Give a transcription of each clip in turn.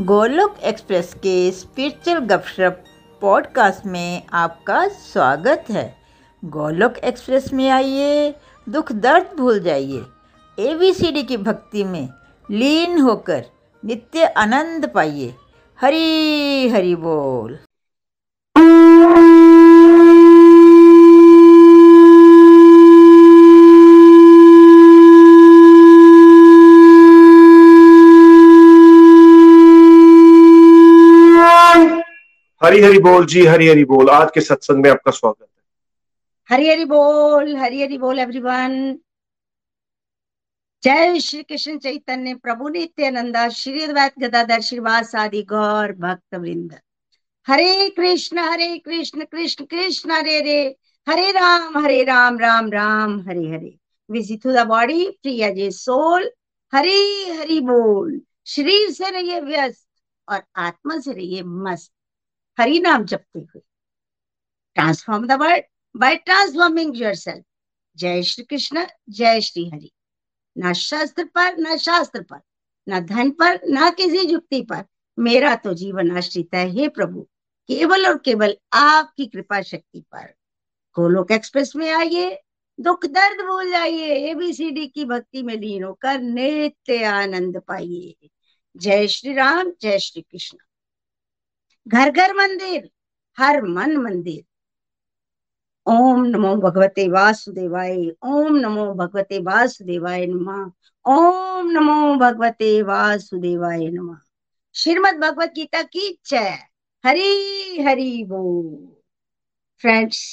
Golok Express के spiritual गपशप podcast में आपका स्वागत है। गोलोक एक्सप्रेस में आइए, दुख दर्द भूल जाइए, एबीसीडी की भक्ति में लीन होकर नित्य आनंद पाइए। हरी हरि बोल। हरी हरि बोल जी, हरी हरि बोल। आज के सत्संग में आपका स्वागत है। हरी हरि बोल एवरीवन। जय श्री कृष्ण चैतन्य प्रभु नित्यानंदा श्री अद्वैत गदाधर श्रीवासादि गौर भक्त वृंद। Hare Krishna Krishna Krishna Hare Ram Ram Ram Hare Hare. Busy to the body, free as a soul. Hari Hari बोल। शरीर से रहिए व्यस्त और आत्मा से रहिए मस्त। हरि नाम जपते हुए transform the world by transforming yourself। जय श्री कृष्ण, जय श्री हरि। ना शस्त्र पर, ना शास्त्र पर, ना धन पर, ना किसी युक्ति पर, मेरा तो जीवन आश्रित है हे प्रभु, केवल और केवल आपकी कृपा शक्ति पर। गोलोक एक्सप्रेस में आइए, दुख दर्द भूल जाइए, एबीसीडी की भक्ति में लीन होकर नित्य आनंद पाइए। जय श्री राम, जय श्री कृष्ण। घर घर मंदिर, हर मन मंदिर। ओम नमो भगवते वासुदेवाय, ओम नमो भगवते वासुदेवाय नमः, ओम नमो भगवते वासुदेवाय नमः। श्रीमद् भगवत गीता की जय। हरि हरि बोल। फ्रेंड्स,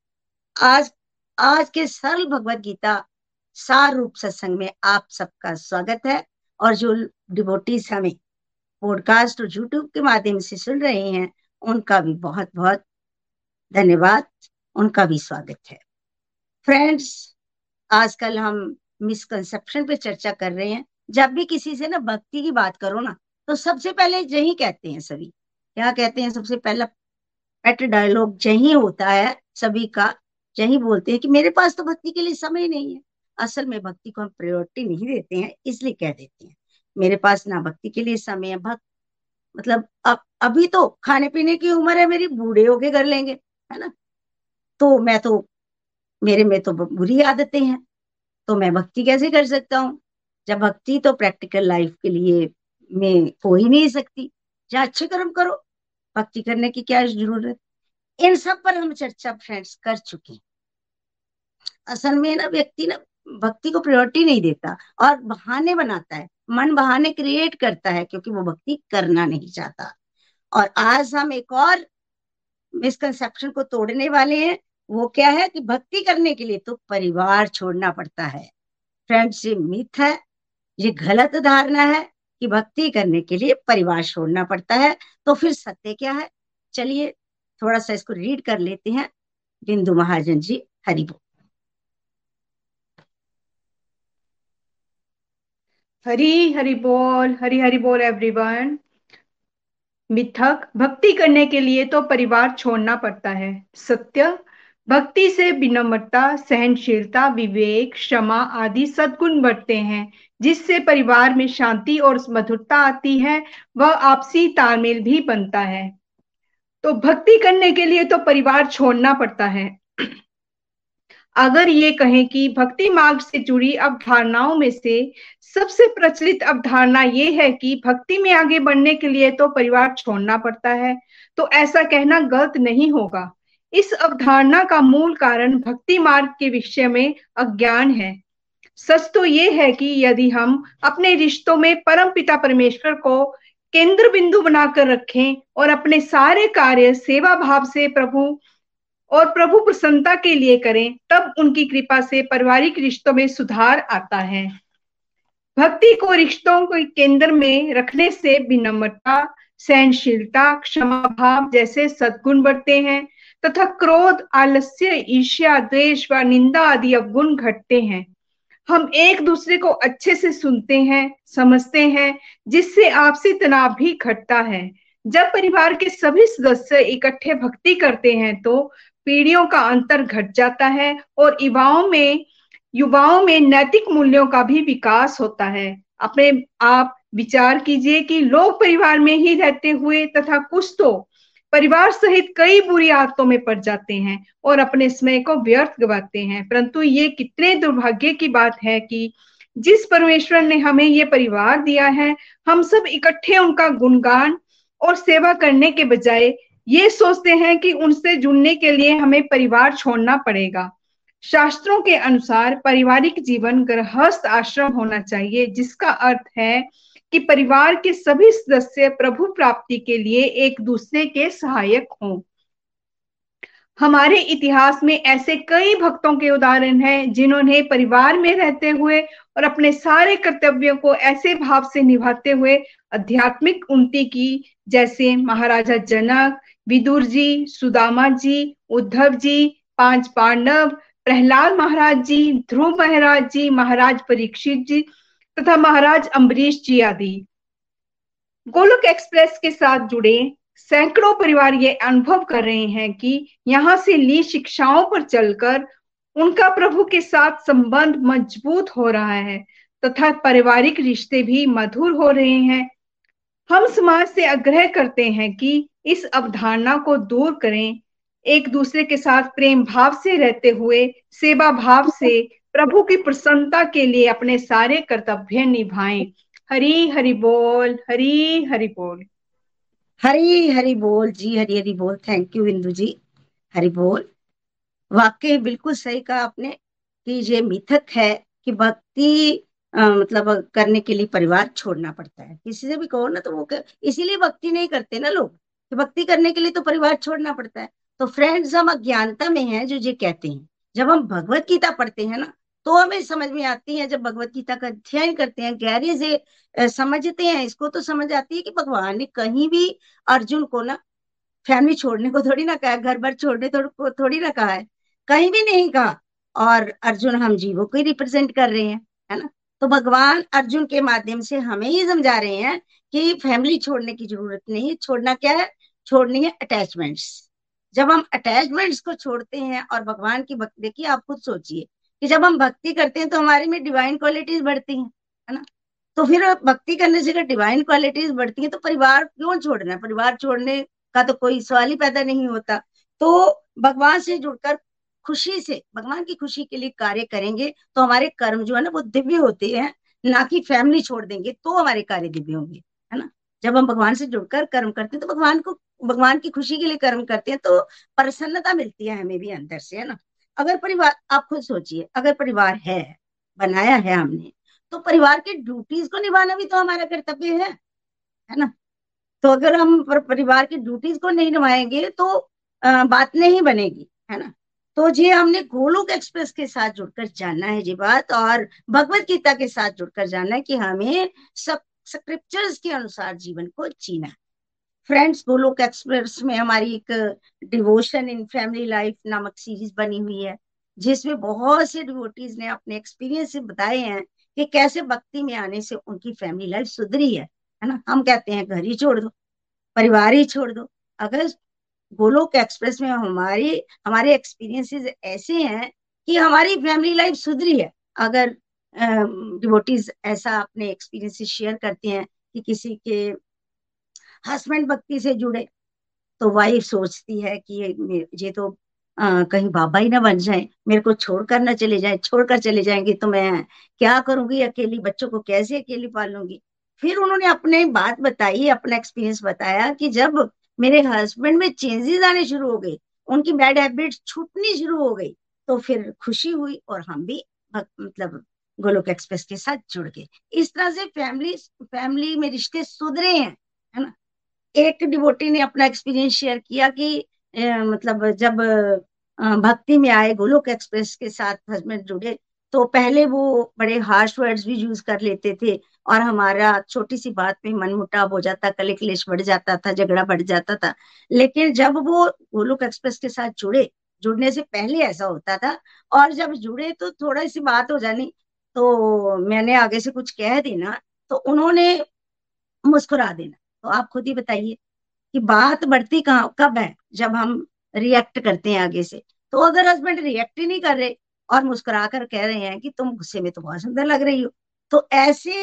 आज के सरल भगवत गीता सार रूप सत्संग में आप सबका स्वागत है। और जो डिवोटीज हमें पॉडकास्ट और यूट्यूब के माध्यम से सुन रहे हैं, उनका भी बहुत बहुत धन्यवाद, उनका भी स्वागत है। फ्रेंड्स, आजकल हम मिसकंसेप्शन पे चर्चा कर रहे हैं। जब भी किसी से ना भक्ति की बात करो ना, तो सबसे पहले यही कहते हैं सभी। क्या कहते हैं? सबसे पहला पेट डायलॉग यही होता है सभी का। यही बोलते हैं कि मेरे पास तो भक्ति के लिए समय नहीं है। असल में भक्ति को हम प्रायोरिटी नहीं देते हैं, इसलिए कह देते हैं मेरे पास ना भक्ति के लिए समय है। मतलब अभी तो खाने पीने की उम्र है मेरी, बूढ़े होके कर लेंगे, है ना। तो मेरे में तो बुरी आदतें हैं, तो मैं भक्ति कैसे कर सकता हूँ? जब भक्ति तो प्रैक्टिकल लाइफ के लिए में हो ही नहीं सकती। जहाँ अच्छे कर्म करो, भक्ति करने की क्या जरूरत? इन सब पर हम चर्चा फ्रेंड्स कर चुके हैं। असल में ना व्यक्ति ना भक्ति को प्रायोरिटी नहीं देता और बहाने बनाता है, मन बहाने क्रिएट करता है, क्योंकि वो भक्ति करना नहीं चाहता। और आज हम एक और मिसकंसेप्शन को तोड़ने वाले हैं। वो क्या है कि भक्ति करने के लिए तो परिवार छोड़ना पड़ता है। फ्रेंड्स, ये मिथ है, ये गलत धारणा है कि भक्ति करने के लिए परिवार छोड़ना पड़ता है। तो फिर सत्य क्या है? चलिए थोड़ा सा इसको रीड कर लेते हैं। बिंदु महाजन जी, हरि बोल। हरी हरि बोल एवरीवन। मिथक, भक्ति करने के लिए तो परिवार छोड़ना पड़ता है। सत्य, भक्ति से विनम्रता, सहनशीलता, विवेक, क्षमा आदि सद्गुण बढ़ते हैं, जिससे परिवार में शांति और मधुरता आती है। वह आपसी तालमेल भी बनता है। तो भक्ति करने के लिए तो परिवार छोड़ना पड़ता है। अगर ये कहें कि भक्ति मार्ग से जुड़ी अवधारणाओं में से सबसे प्रचलित अवधारणा ये है कि भक्ति में आगे बढ़ने के लिए तो परिवार छोड़ना पड़ता है, तो ऐसा कहना गलत नहीं होगा। इस अवधारणा का मूल कारण भक्ति मार्ग के विषय में अज्ञान है। सच तो ये है कि यदि हम अपने रिश्तों में परम पिता परमेश्वर को केंद्र बिंदु बनाकर रखें और अपने सारे कार्य सेवा भाव से प्रभु प्रसन्नता के लिए करें, तब उनकी कृपा से पारिवारिक रिश्तों में सुधार आता है। भक्ति को रिश्तों के केंद्र में रखने से विनम्रता, सहनशीलता, क्षमा भाव जैसे सद्गुण बढ़ते हैं तथा क्रोध, आलस्य, ईर्ष्या, द्वेष व निंदा आदि अवगुण घटते हैं। हम एक दूसरे को अच्छे से सुनते हैं, समझते हैं, जिससे आपसी तनाव भी घटता है। जब परिवार के सभी सदस्य इकट्ठे भक्ति करते हैं तो पीढ़ियों का अंतर घट जाता है और युवाओं में नैतिक मूल्यों का भी विकास होता है। अपने आप विचार कीजिए कि लोग परिवार में ही रहते हुए तथा कुछ तो परिवार सहित कई बुरी आदतों में पड़ जाते हैं और अपने समय को व्यर्थ गवाते हैं। परंतु ये कितने दुर्भाग्य की बात है कि जिस परमेश्वर ने हमें ये परिवार दिया है, हम सब इकट्ठे उनका गुणगान और सेवा करने के बजाय ये सोचते हैं कि उनसे जुड़ने के लिए हमें परिवार छोड़ना पड़ेगा। शास्त्रों के अनुसार पारिवारिक जीवन गृहस्थ आश्रम होना चाहिए, जिसका अर्थ है कि परिवार के सभी सदस्य प्रभु प्राप्ति के लिए एक दूसरे के सहायक हों। हमारे इतिहास में ऐसे कई भक्तों के उदाहरण हैं जिन्होंने परिवार में रहते हुए और अपने सारे कर्तव्यों को ऐसे भाव से निभाते हुए आध्यात्मिक उन्नति की, जैसे महाराजा जनक, विदुर जी, सुदामा जी, उद्धव जी, 5 पांडव, प्रहलाद महाराज जी, ध्रुव महाराज जी, महाराज परीक्षित जी तथा महाराज अम्बरीश जी आदि। गोलोक एक्सप्रेस के साथ जुड़े सैकड़ों परिवार ये अनुभव कर रहे हैं कि यहाँ से ली शिक्षाओं पर चलकर उनका प्रभु के साथ संबंध मजबूत हो रहा है तथा पारिवारिक रिश्ते भी मधुर हो रहे हैं। हम समाज से आग्रह करते हैं कि इस अवधारणा को दूर करें, एक दूसरे के साथ प्रेम भाव से रहते हुए सेवा भाव से प्रभु की प्रसन्नता के लिए अपने सारे कर्तव्य निभाएं। हरी हरि बोल, हरी हरि बोल। हरी हरि बोल जी, हरी हरि बोल। थैंक यू इंदु जी, हरि बोल। वाकई बिल्कुल सही कहा आपने कि ये मिथक है कि भक्ति मतलब करने के लिए परिवार छोड़ना पड़ता है। किसी से भी कहो ना तो वो इसीलिए भक्ति नहीं करते ना लोग, कि भक्ति करने के लिए तो परिवार छोड़ना पड़ता है। तो फ्रेंड्स, हम अज्ञानता में हैं जो ये कहते हैं। जब हम भगवत गीता पढ़ते हैं ना तो हमें समझ में आती है, जब भगवत गीता का अध्ययन करते हैं, गहरे से समझते हैं इसको, तो समझ आती है कि भगवान ने कहीं भी अर्जुन को ना फैमिली छोड़ने को थोड़ी ना कहा है, घर बार छोड़ने को थोड़ी ना कहा है, कहीं भी नहीं कहा। और अर्जुन हम जीवों को ही रिप्रेजेंट कर रहे हैं, है ना। तो भगवान अर्जुन के माध्यम से हमें ही समझा रहे हैं कि फैमिली छोड़ने की जरूरत नहीं है। छोड़ना क्या है? छोड़नी है अटैचमेंट्स। जब हम अटैचमेंट्स को छोड़ते हैं और भगवान की भक्ति, देखिए आप खुद सोचिए कि जब हम भक्ति करते हैं तो हमारे में डिवाइन क्वालिटीज बढ़ती हैं, है ना। तो फिर भक्ति करने से अगर डिवाइन क्वालिटीज बढ़ती हैं तो परिवार क्यों छोड़ना है? परिवार छोड़ने का तो कोई सवाल ही पैदा नहीं होता। तो भगवान से जुड़कर खुशी से भगवान की खुशी के लिए कार्य करेंगे तो हमारे कर्म जो है ना वो दिव्य होते हैं, ना कि फैमिली छोड़ देंगे तो हमारे कार्य दिव्य होंगे, है ना। जब हम भगवान से जुड़कर कर्म करते हैं तो भगवान की खुशी के लिए कर्म करते हैं तो प्रसन्नता मिलती है हमें भी अंदर से, है ना। अगर परिवार, आप खुद सोचिए, अगर परिवार है, बनाया है हमने, तो परिवार के ड्यूटीज को निभाना भी तो हमारा कर्तव्य है ना। तो अगर हम परिवार की ड्यूटीज को नहीं निभाएंगे तो बात नहीं बनेगी, है ना। तो ये हमने गोलोक एक्सप्रेस के साथ जुड़कर जानना है ये बात, और भगवत गीता के साथ जुड़कर जानना है कि हमें सब स्क्रिप्चर्स के अनुसार जीवन को जीना है। फ्रेंड्स, गोलोक एक्सप्रेस में हमारी एक डिवोशन इन फैमिली लाइफ नामक सीरीज बनी हुई है, जिसमें बहुत से डिवोटीज ने अपने एक्सपीरियंस से बताए हैं कि कैसे भक्ति में आने से उनकी फैमिली लाइफ सुधरी है ना। हम कहते हैं घर ही छोड़ दो, परिवार ही छोड़ दो। अगर गोलोक एक्सप्रेस में हमारे एक्सपीरियंसेस ऐसे हैं कि हमारी फैमिली लाइफ सुधरी है। अगर डिवोटीज ऐसा अपने एक्सपीरियंसेस शेयर करते हैं कि किसी के हस्बैंड भक्ति से जुड़े, तो वाइफ सोचती है कि ये तो कहीं बाबा ही ना बन जाए, मेरे को छोड़कर ना चले जाए, छोड़कर चले जाएंगे तो मैं क्या करूंगी अकेली, बच्चों को कैसे अकेली पालूंगी। फिर उन्होंने अपने बात बताई, अपना एक्सपीरियंस बताया कि जब मेरे हस्बैंड में चेंजेस आने शुरू हो गए, उनकी बैड हैबिट्स छूटनी शुरू हो गई, तो फिर खुशी हुई और हम भी मतलब गोलोक एक्सप्रेस के साथ जुड़ गए। इस तरह से फैमिली में रिश्ते सुधरे हैं, है ना। एक डिवोटी ने अपना एक्सपीरियंस शेयर किया कि मतलब जब भक्ति में आए, गोलोक एक्सप्रेस के साथ हस्बैंड जुड़े, तो पहले वो बड़े हार्श वर्ड्स भी यूज कर लेते थे और हमारा छोटी सी बात पे मनमुटाव हो जाता, कले क्लेश बढ़ जाता था, झगड़ा बढ़ जाता था। लेकिन जब वो गोलोक एक्सप्रेस के साथ जुड़ने से पहले ऐसा होता था, और जब जुड़े तो थोड़ा सी बात हो जानी तो मैंने आगे से कुछ कह देना तो उन्होंने मुस्कुरा देना। तो आप खुद ही बताइए कि बात बढ़ती कब है? जब हम रिएक्ट करते हैं आगे से। तो अगर हस्बैंड रिएक्ट ही नहीं कर रहे और मुस्कुरा कर कह रहे हैं कि तुम गुस्से में तो बहुत सुंदर लग रही हो, तो ऐसे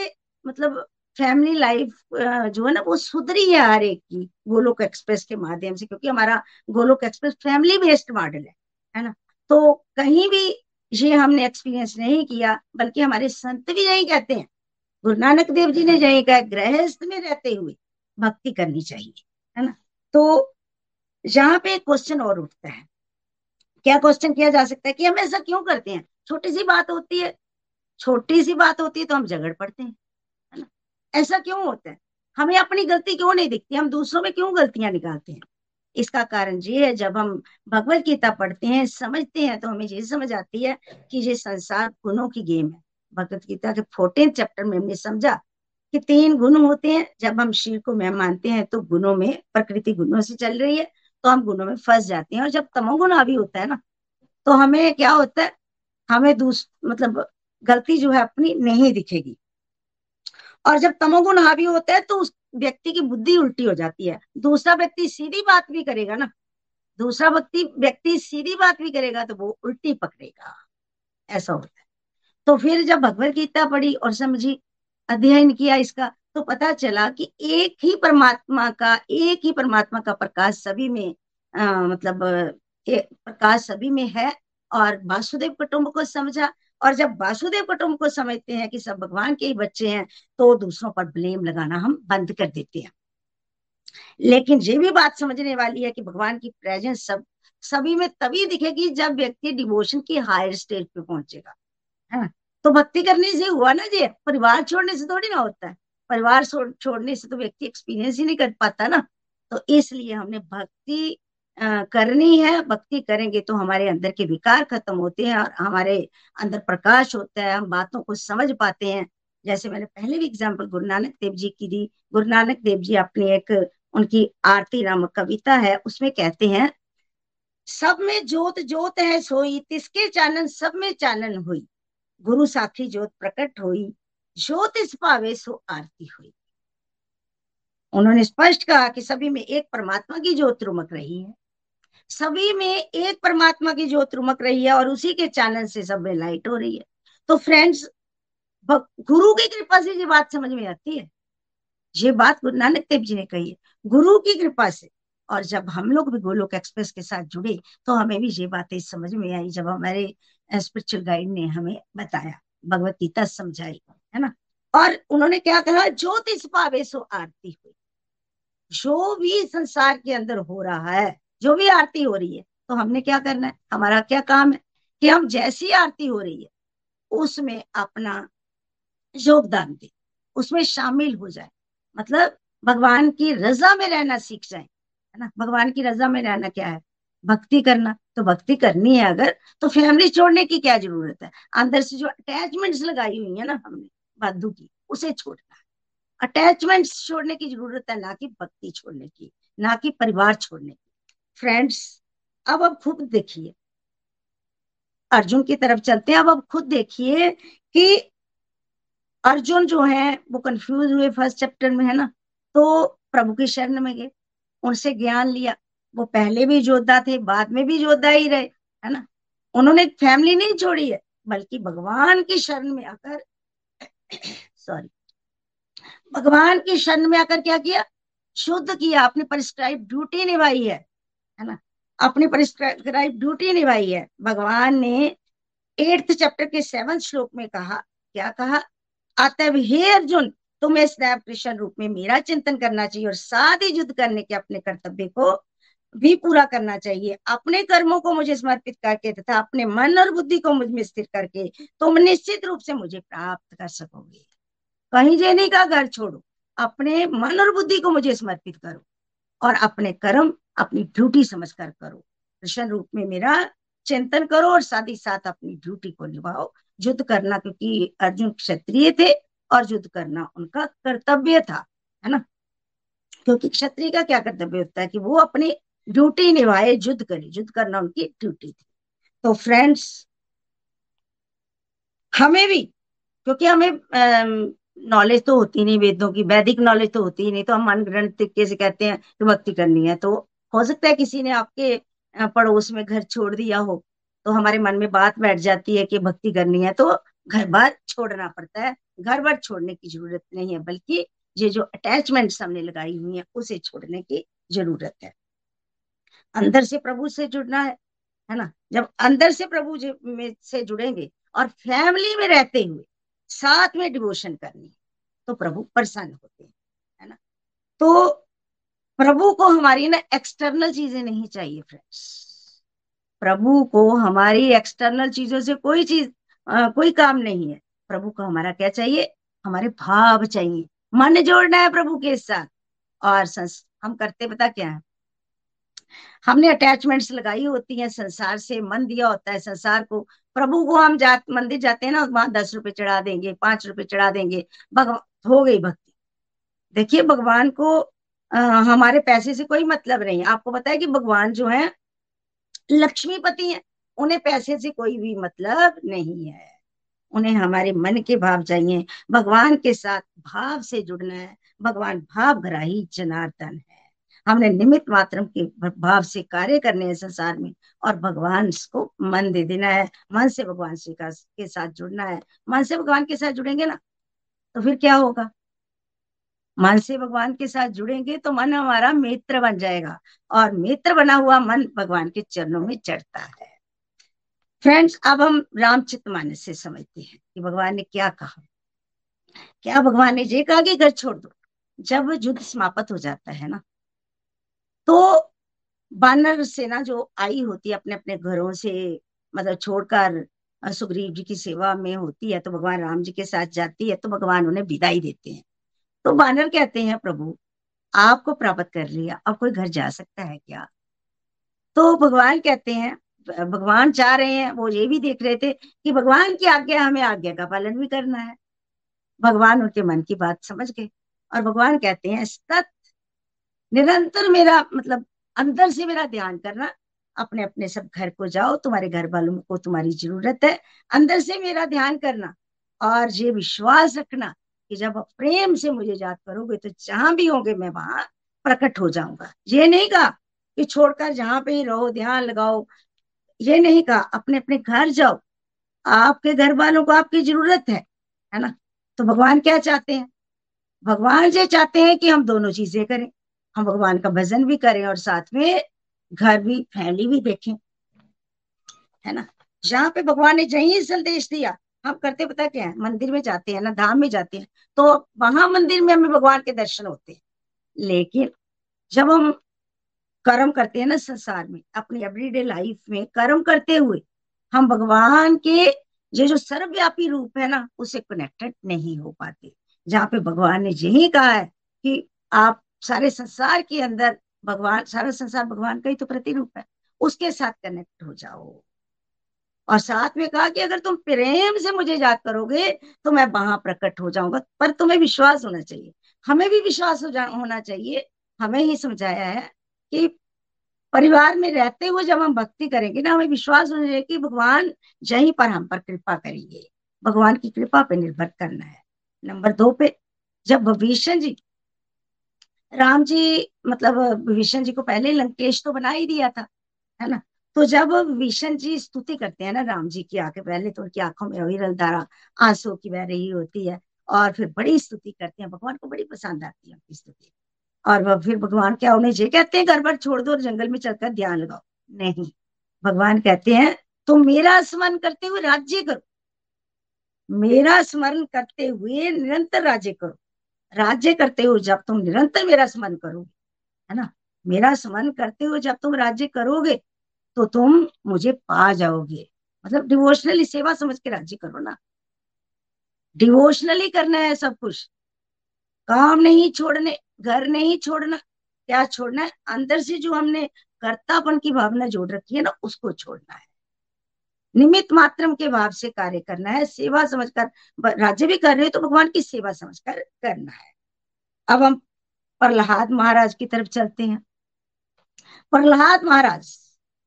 मतलब फैमिली लाइफ जो है ना वो सुधरी है हर एक की गोलोक एक्सप्रेस के माध्यम से, क्योंकि हमारा Golok Express family based model है ना। तो कहीं भी ये हमने एक्सपीरियंस नहीं किया, बल्कि हमारे संत भी यही कहते हैं, गुरु नानक देव जी ने यही कहा, गृहस्थ में रहते हुए भक्ति करनी चाहिए, है ना। तो यहाँ पे एक क्वेश्चन और उठता है, क्या क्वेश्चन किया जा सकता है कि हम ऐसा क्यों करते हैं? छोटी सी बात होती है, छोटी सी बात होती है तो हम झगड़ पड़ते हैं, है ना। ऐसा क्यों होता है? हमें अपनी गलती क्यों नहीं दिखती, हम दूसरों में क्यों गलतियां निकालते हैं? इसका कारण ये है, जब हम भगवत गीता पढ़ते हैं, समझते हैं, तो हमें ये समझ आती है कि ये संसार गुणों की गेम है। भगवत गीता के 14 चैप्टर में हमने समझा कि 3 गुण होते हैं। जब हम शिव को मैं मानते हैं तो गुणों में, प्रकृति गुणों से चल रही है तो हम गुणों में फंस जाते हैं। और जब तमोगुण हावी होता है ना, तो हमें क्या होता है, हमें मतलब गलती जो है अपनी नहीं दिखेगी। और जब तमोगुण हावी होता है तो उस व्यक्ति की बुद्धि उल्टी हो जाती है। दूसरा व्यक्ति सीधी बात भी करेगा ना, दूसरा व्यक्ति सीधी बात भी करेगा तो वो उल्टी पकड़ेगा, ऐसा होता है। तो फिर जब भगवत गीता पढ़ी और समझी, अध्ययन किया इसका, तो पता चला कि एक ही परमात्मा का प्रकाश सभी में, मतलब प्रकाश सभी में है। और वासुदेव कुटुंब को समझा, और जब वासुदेव कुटुंब को समझते हैं कि सब भगवान के ही बच्चे हैं, तो दूसरों पर ब्लेम लगाना हम बंद कर देते हैं। लेकिन ये भी बात समझने वाली है कि भगवान की प्रेजेंस सभी में तभी दिखेगी जब व्यक्ति डिवोशन की हायर स्टेज पे पहुंचेगा, है ना। तो भक्ति करने से हुआ ना जी, परिवार छोड़ने से थोड़ी ना होता है। परिवार छोड़ने से तो व्यक्ति एक्सपीरियंस ही नहीं कर पाता ना। तो इसलिए हमने भक्ति करनी है। भक्ति करेंगे तो हमारे अंदर के विकार खत्म होते हैं और हमारे अंदर प्रकाश होता है, हम बातों को समझ पाते हैं। जैसे मैंने पहले भी एग्जाम्पल गुरु नानक देव जी की दी। गुरु नानक देव जी अपनी एक, उनकी आरती नामक कविता है, उसमें कहते हैं, सब में जोत जोत है सोई, तिसके चानन सब में चानन हुई, गुरु साखी जोत प्रकट हुई, जोत इस पावे सो आरती हुई। उन्होंने स्पष्ट कहा कि सभी में एक परमात्मा की ज्योत रुमक रही है, सभी में एक परमात्मा की ज्योत रुमक रही है, और उसी के चानन से सब में लाइट हो रही है। तो फ्रेंड्स, गुरु की कृपा से ये बात समझ में आती है। ये बात गुरु नानक देव जी ने कही है, गुरु की कृपा से। और जब हम लोग भी गोलोक एक्सप्रेस के साथ जुड़े तो हमें भी ये बातें समझ में आई, जब हमारे स्पिरिचुअल गाइड ने हमें बताया, भगवत गीता समझाई, है ना। और उन्होंने क्या कहा, ज्योतिष पावे सो आरती हुई। जो भी संसार के अंदर हो रहा है, जो भी आरती हो रही है, तो हमने क्या करना है, हमारा क्या काम है कि हम जैसी आरती हो रही है उसमें अपना योगदान दें, उसमें शामिल हो जाए। मतलब भगवान की रजा में रहना सीख जाए, है ना। भगवान की रजा में रहना क्या है, भक्ति करना। तो भक्ति करनी है अगर, तो फैमिली छोड़ने की क्या जरूरत है? अंदर से जो अटैचमेंट्स लगाई हुई है ना हमने बंधु की, उसे छोड़ना है। अटैचमेंट्स छोड़ने की जरूरत है, ना कि भक्ति छोड़ने की, ना कि परिवार छोड़ने की। फ्रेंड्स, अब खुद देखिए, अर्जुन की तरफ चलते हैं। अब खुद देखिए कि अर्जुन जो है वो कंफ्यूज हुए फर्स्ट चैप्टर में, है ना। तो प्रभु की शरण में गए, उनसे ज्ञान लिया। वो पहले भी योद्धा थे, बाद में भी योद्धा ही रहे, है ना। उन्होंने फैमिली नहीं छोड़ी है, बल्कि भगवान की शरण में आकर सॉरी भगवान की शरण में आकर क्या किया, शुद्ध किया, अपनी प्रिस्क्राइब ड्यूटी निभाई है ना। अपनी प्रिस्क्राइब ड्यूटी निभाई है। भगवान ने 8th चैप्टर के 7th श्लोक में कहा, क्या कहा, अतः हे अर्जुन, तुम्हें स्वयं कृष्ण रूप में मेरा चिंतन करना चाहिए और साथ ही युद्ध करने के अपने कर्तव्य को भी पूरा करना चाहिए। अपने कर्मों को मुझे समर्पित करके तथा अपने मन और बुद्धि को मुझ में स्थिर करके तुम निश्चित रूप से मुझे प्राप्त कर सकोगे। कहीं ये नहीं कहा घर छोड़ो, अपने मन और बुद्धि को मुझे समर्पित करो और अपने कर्म अपनी ड्यूटी समझकर करो। कृष्ण रूप में मेरा चिंतन करो और साथ ही साथ अपनी ड्यूटी को निभाओ, युद्ध करना, क्योंकि अर्जुन क्षत्रिय थे और युद्ध करना उनका कर्तव्य था, है ना। क्योंकि क्षत्रिय का क्या कर्तव्य होता है कि वो अपनी ड्यूटी निभाए, युद्ध करे, युद्ध करना उनकी ड्यूटी थी। तो फ्रेंड्स, हमें भी, क्योंकि हमें नॉलेज तो होती नहीं, वेदों की वैदिक नॉलेज तो होती ही नहीं, तो हम मनगढ़ंत तरीके से कहते हैं कि भक्ति करनी है। तो हो सकता है किसी ने आपके पड़ोस में घर छोड़ दिया हो, तो हमारे मन में बात बैठ जाती है कि भक्ति करनी है। तो घर बार छोड़ना पड़ता है। घर बार छोड़ने की जरूरत नहीं है, बल्कि ये जो अटैचमेंट्स हमने लगाई हुई है उसे छोड़ने की जरूरत है। अंदर से प्रभु से जुड़ना है ना। जब अंदर से प्रभु में से जुड़ेंगे और फैमिली में रहते हुए साथ में डिवोशन करनी है, तो प्रभु प्रसन्न होते हैं, है ना। तो प्रभु को हमारी ना एक्सटर्नल चीजें नहीं चाहिए फ्रेंड्स। प्रभु को हमारी एक्सटर्नल चीजों से कोई काम नहीं है। प्रभु को हमारा क्या चाहिए? हमारे भाव चाहिए। मन जोड़ना है प्रभु के साथ। और हम करते पता क्या है, हमने अटैचमेंट्स लगाई होती हैं संसार से, मन दिया होता है संसार को। प्रभु को हम मंदिर जाते हैं ना, वहां 10 रुपए चढ़ा देंगे, 5 रुपए चढ़ा देंगे, भगवान हो गई भक्ति। देखिए भगवान को हमारे पैसे से कोई मतलब नहीं है। आपको पता है कि भगवान जो है लक्ष्मीपति हैं, उन्हें पैसे से कोई भी मतलब नहीं है। उन्हें हमारे मन के भाव चाहिए। भगवान के साथ भाव से जुड़ना है। भगवान भावग्राही जनार्दन है। हमने निमित्त मात्र के भाव से कार्य करने हैं संसार में, और भगवान को मन दे देना है। मन से भगवान के साथ जुड़ना है। मन से भगवान के साथ जुड़ेंगे ना, तो फिर क्या होगा? मन से भगवान के साथ जुड़ेंगे तो मन हमारा मित्र बन जाएगा, और मित्र बना हुआ मन भगवान के चरणों में चढ़ता है। फ्रेंड्स, अब हम रामचरितमानस से समझते हैं कि भगवान ने क्या कहा। क्या भगवान ने ये कहा कि घर छोड़ दो? जब युद्ध समाप्त हो जाता है ना, तो वानर सेना जो आई होती है अपने अपने घरों से, मतलब छोड़कर सुग्रीव जी की सेवा में होती है, तो भगवान राम जी के साथ जाती है, तो भगवान उन्हें विदाई देते हैं। तो वानर कहते हैं प्रभु आपको प्राप्त कर लिया, अब कोई घर जा सकता है क्या? तो भगवान कहते हैं, भगवान चाह रहे हैं, वो ये भी देख रहे थे कि भगवान की आज्ञा, हमें आज्ञा का पालन भी करना है। भगवान उनके मन की बात समझ गए, और भगवान कहते हैं सतत निरंतर मेरा मतलब अंदर से मेरा ध्यान करना। अपने अपने सब घर को जाओ, तुम्हारे घर वालों को तुम्हारी जरूरत है। अंदर से मेरा ध्यान करना, और ये विश्वास रखना कि जब आप प्रेम से मुझे याद करोगे तो जहां भी होंगे मैं वहां प्रकट हो जाऊंगा। ये नहीं कहा कि छोड़कर जहां पे ही रहो, ध्यान लगाओ। ये नहीं कहा, अपने अपने घर जाओ। आपके घर वालों को आपकी जरूरत है ना। तो भगवान क्या चाहते हैं? भगवान ये चाहते हैं कि हम दोनों चीजें करें। हम भगवान का भजन भी करें और साथ में घर भी, फैमिली भी देखें, है ना। जहाँ पे भगवान ने यही संदेश दिया, हम करते पता क्या है, मंदिर में जाते हैं ना, धाम में जाते हैं, तो वहां मंदिर में हमें भगवान के दर्शन होते हैं। लेकिन जब हम कर्म करते हैं ना संसार में, अपनी एवरीडे लाइफ में कर्म करते हुए, हम भगवान के ये जो सर्वव्यापी रूप है ना, उससे कनेक्टेड नहीं हो पाते। जहाँ पे भगवान ने यही कहा है कि आप सारे संसार के अंदर, भगवान, सारा संसार भगवान का ही तो प्रतिरूप है, उसके साथ कनेक्ट हो जाओ। और साथ में कहा कि अगर तुम प्रेम से मुझे याद करोगे तो मैं वहां प्रकट हो जाऊंगा। पर तुम्हें विश्वास होना चाहिए, हमें भी विश्वास होना चाहिए। हमें ही समझाया है कि परिवार में रहते हुए जब हम भक्ति करेंगे ना, हमें विश्वास होना चाहिए कि भगवान यहीं पर हम पर कृपा करेंगे। भगवान की कृपा पे निर्भर करना है। नंबर 2 पे, जब विभीषण जी, राम जी, मतलब विभीषण जी को पहले लंकेश तो बना ही दिया था, है ना। तो जब विभीषण जी स्तुति करते हैं ना राम जी की, आके पहले तो उनकी आंखों में अविरल धारा आंसू की बह रही होती है, और फिर बड़ी स्तुति करते हैं। भगवान को बड़ी पसंद आती है उनकी स्तुति। और वह फिर भगवान क्या उन्हें ये कहते हैं घर पर छोड़ दो और जंगल में चलकर ध्यान लगाओ? नहीं, भगवान कहते हैं तुम मेरा स्मरण करते हुए राज्य करो। मेरा स्मरण करते हुए निरंतर राज्य करो। राज्य करते हुए जब तुम निरंतर मेरा स्मरण करोगे, है ना, मेरा स्मरण करते हुए जब तुम राज्य करोगे तो तुम मुझे पा जाओगे। मतलब डिवोशनली सेवा समझ के राज्य करो ना। डिवोशनली करना है सब कुछ। काम नहीं छोड़ने, घर नहीं छोड़ना। क्या छोड़ना है? अंदर से जो हमने कर्तापन की भावना जोड़ रखी है ना, उसको छोड़ना है। निमित्त मात्रम के भाव से कार्य करना है। सेवा समझकर राज्य भी कर रहे हो तो भगवान की सेवा समझकर करना है। अब हम प्रहलाद महाराज की तरफ चलते हैं। प्रहलाद महाराज,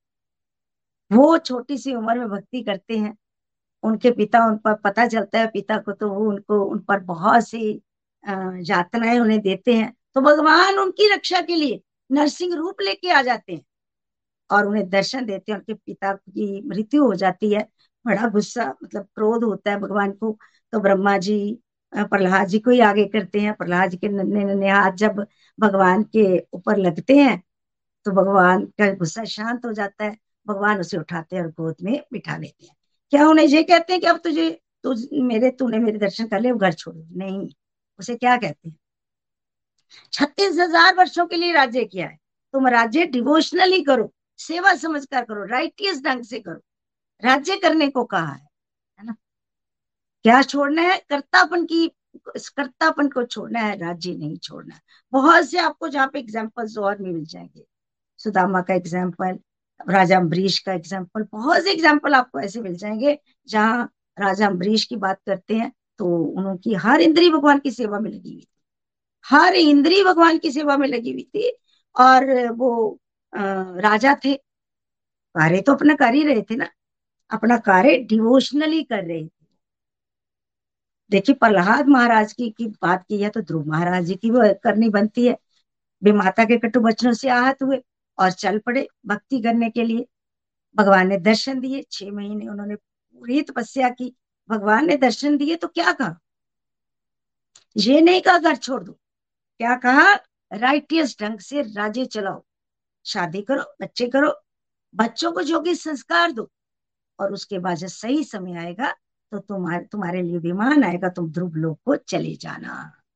वो छोटी सी उम्र में भक्ति करते हैं। उनके पिता, उन पर पता चलता है पिता को, तो वो उनको, उन पर बहुत सी यातनाएं उन्हें देते हैं। तो भगवान उनकी रक्षा के लिए नरसिंह रूप लेके आ जाते हैं और उन्हें दर्शन देते हैं। उनके पिता की मृत्यु हो जाती है। बड़ा गुस्सा मतलब क्रोध होता है भगवान को, तो ब्रह्मा जी प्रहलाद जी को ही आगे करते हैं। प्रहलाद जी के नन्हे नन्हे हाथ जब भगवान के ऊपर लगते हैं तो भगवान का गुस्सा शांत हो जाता है। भगवान उसे उठाते हैं और गोद में बिठा लेते हैं। क्या उन्हें ये कहते हैं कि अब तूने मेरे दर्शन कर लिए, घर छोड़? नहीं, उसे क्या कहते हैं? 36,000 वर्षों के लिए राज्य किया है, तुम राज्य डिवोशनली करो, सेवा समझकर करो, राइटियस ढंग से करो। राज्य करने को कहा है ना? क्या छोड़ना है? कर्तापन को छोड़ना है, राज्य नहीं छोड़ना है। बहुत से आपको जहाँ पे एग्जाम्पल्स और भी मिल जाएंगे। सुदामा का एग्जाम्पल, राजा अम्बरीश का एग्जाम्पल, बहुत से एग्जाम्पल आपको ऐसे मिल जाएंगे जहाँ राजा अम्बरीश की बात करते हैं तो उनकी हर इंद्रिय भगवान की सेवा में लगी हुई थी, हर इंद्रिय भगवान की सेवा में लगी हुई थी। और वो राजा थे, कार्य तो अपना कर ही रहे थे ना, अपना कार्य डिवोशनली कर रहे थे। देखिए प्रहलाद महाराज की बात की है तो ध्रुव महाराज जी की वो करनी बनती है। वे माता के कटु वचनों से आहत हुए और चल पड़े भक्ति करने के लिए। भगवान ने दर्शन दिए, 6 महीने उन्होंने पूरी तपस्या की। भगवान ने दर्शन दिए तो क्या कहा? ये नहीं कहा घर छोड़ दो, क्या कहा? राइटियस ढंग से राज्य चलाओ, शादी करो, बच्चे करो, बच्चों को योग्य संस्कार दो, और उसके बाद जब सही समय आएगा तो तुम्हारे लिए विमान आएगा, तुम ध्रुव लोक को चले जाना।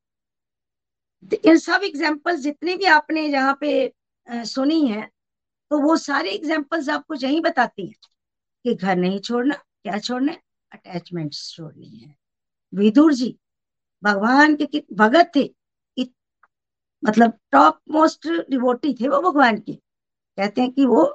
इन सब एग्जाम्पल्स जितने भी आपने यहाँ पे सुनी है, तो वो सारे एग्जाम्पल्स आपको यही बताती हैं कि घर नहीं छोड़ना। क्या छोड़ना है? अटैचमेंट्स छोड़नी है। विदुर जी भगवान के भगत थे, मतलब टॉप मोस्ट डिवोटी थे वो भगवान के। कहते हैं कि वो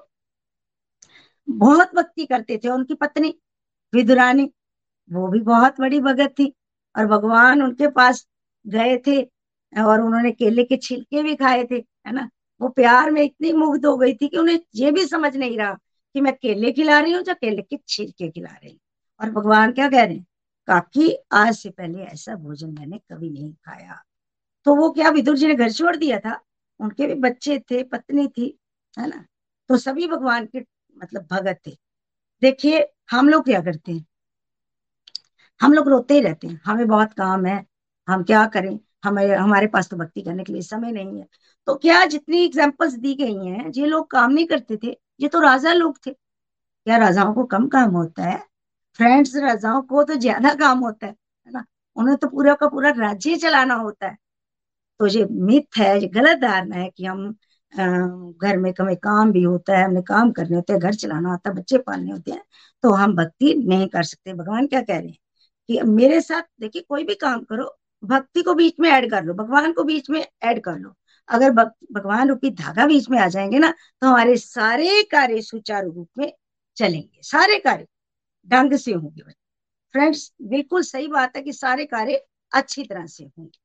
बहुत भक्ति करते थे। उनकी पत्नी विदुरानी, वो भी बहुत बड़ी भगत थी, और भगवान उनके पास गए थे और उन्होंने केले के छिलके भी खाए थे, है ना। वो प्यार में इतनी मुग्ध हो गई थी कि उन्हें ये भी समझ नहीं रहा कि मैं केले खिला रही हूँ या केले के छिलके खिला रही हूँ। और भगवान क्या कह रहे हैं? काकी आज से पहले ऐसा भोजन मैंने कभी नहीं खाया। तो वो क्या विदुर जी ने घर छोड़ दिया था? उनके भी बच्चे थे, पत्नी थी, है ना। तो सभी भगवान के मतलब भगत थे। देखिए हम लोग क्या करते हैं? हम लोग रोते ही रहते हैं, हमें बहुत काम है, हम क्या करें, हमारे पास तो भक्ति करने के लिए समय नहीं है। तो क्या जितनी एग्जाम्पल्स दी गई हैं, ये लोग काम नहीं करते थे? ये तो राजा लोग थे। क्या राजाओं को कम काम होता है? फ्रेंड्स, राजाओं को तो ज्यादा काम होता है ना। उन्हें तो पूरा का पूरा राज्य चलाना होता है। तो ये मिथ है, ये गलत धारणा है कि हम घर में हमें काम भी होता है, हमें काम करने होते हैं, घर चलाना होता है, बच्चे पालने होते हैं, तो हम भक्ति नहीं कर सकते। भगवान क्या कह रहे हैं कि मेरे साथ देखिए कोई भी काम करो, भक्ति को बीच में ऐड कर लो, भगवान को बीच में ऐड कर लो। अगर भगवान रूपी धागा बीच में आ जाएंगे ना, तो हमारे सारे कार्य सुचारू रूप में चलेंगे, सारे कार्य ढंग से होंगे। फ्रेंड्स, बिल्कुल सही बात है कि सारे कार्य अच्छी तरह से होंगे।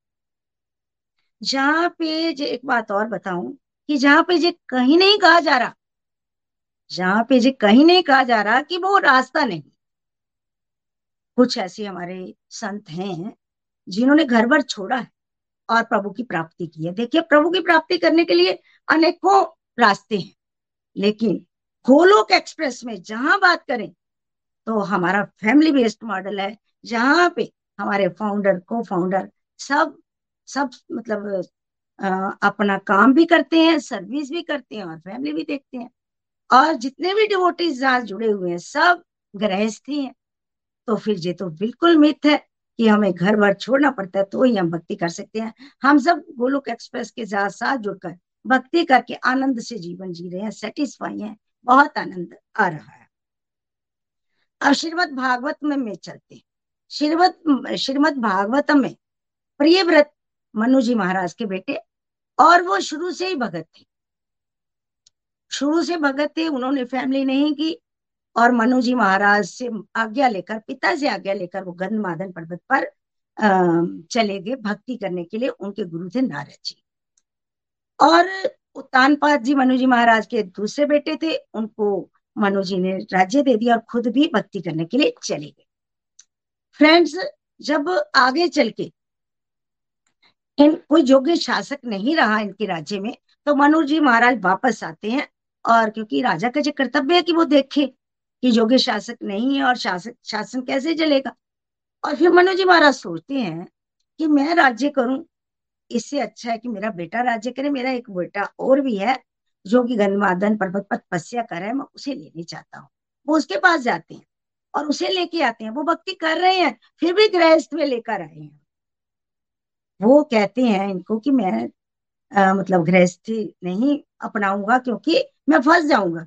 जहां पे जे एक बात और बताऊं कि जहां पे जे कहीं नहीं कहा जा रहा, जहां पे जे कहीं नहीं कहा जा रहा कि वो रास्ता नहीं। कुछ ऐसे हमारे संत हैं जिन्होंने घर भर छोड़ा है और प्रभु की प्राप्ति की है। देखिए प्रभु की प्राप्ति करने के लिए अनेकों रास्ते हैं, लेकिन गोलोक एक्सप्रेस में जहां बात करें तो हमारा फैमिली बेस्ड मॉडल है, जहां पे हमारे फाउंडर, को फाउंडर सब सब मतलब अपना काम भी करते हैं, सर्विस भी करते हैं और फैमिली भी देखते हैं। और जितने भी डिवोटीज जहाँ जुड़े हुए हैं सब गृहस्थी हैं। तो फिर ये तो बिल्कुल मिथ है कि हमें घर बार छोड़ना पड़ता है तो ही हम भक्ति कर सकते हैं। हम सब गोलोक एक्सप्रेस के साथ साथ जुड़कर भक्ति करके आनंद से जीवन जी रहे हैं, सेटिस्फाई हैं, बहुत आनंद आ रहा है। अब श्रीमद भागवत में चलते हैं। श्रीमद भागवतम में प्रियव्रत मनु जी महाराज के बेटे, और वो शुरू से ही भगत थे, शुरू से भगत थे। उन्होंने फैमिली नहीं की और मनु जी महाराज से आज्ञा लेकर, पिता से आज्ञा लेकर वो गंधमादन पर्वत पर चले गए भक्ति करने के लिए। उनके गुरु थे नारद जी। और उत्तानपाद जी मनु जी महाराज के दूसरे बेटे थे, उनको मनु जी ने राज्य दे दिया और खुद भी भक्ति करने के लिए चले गए। फ्रेंड्स, जब आगे चल के कोई योग्य शासक नहीं रहा इनके राज्य में, तो मनु जी महाराज वापस आते हैं। और क्योंकि राजा का जो कर्तव्य है कि वो देखे कि योग्य शासक नहीं है और शासन कैसे चलेगा। और फिर मनोज जी महाराज सोचते हैं कि मैं राज्य करूं, इससे अच्छा है कि मेरा बेटा राज्य करे। मेरा एक बेटा और भी है जो कि गंधमादन पर्वत पर तपस्या कर रहा है, मैं उसे लेने चाहता हूँ। वो उसके पास जाते हैं और उसे लेके आते हैं। वो भक्ति कर रहे हैं, फिर भी गृहस्थ में लेकर आए हैं। वो कहते हैं इनको कि मैं मतलब गृहस्थी नहीं अपनाऊंगा क्योंकि मैं फंस जाऊंगा।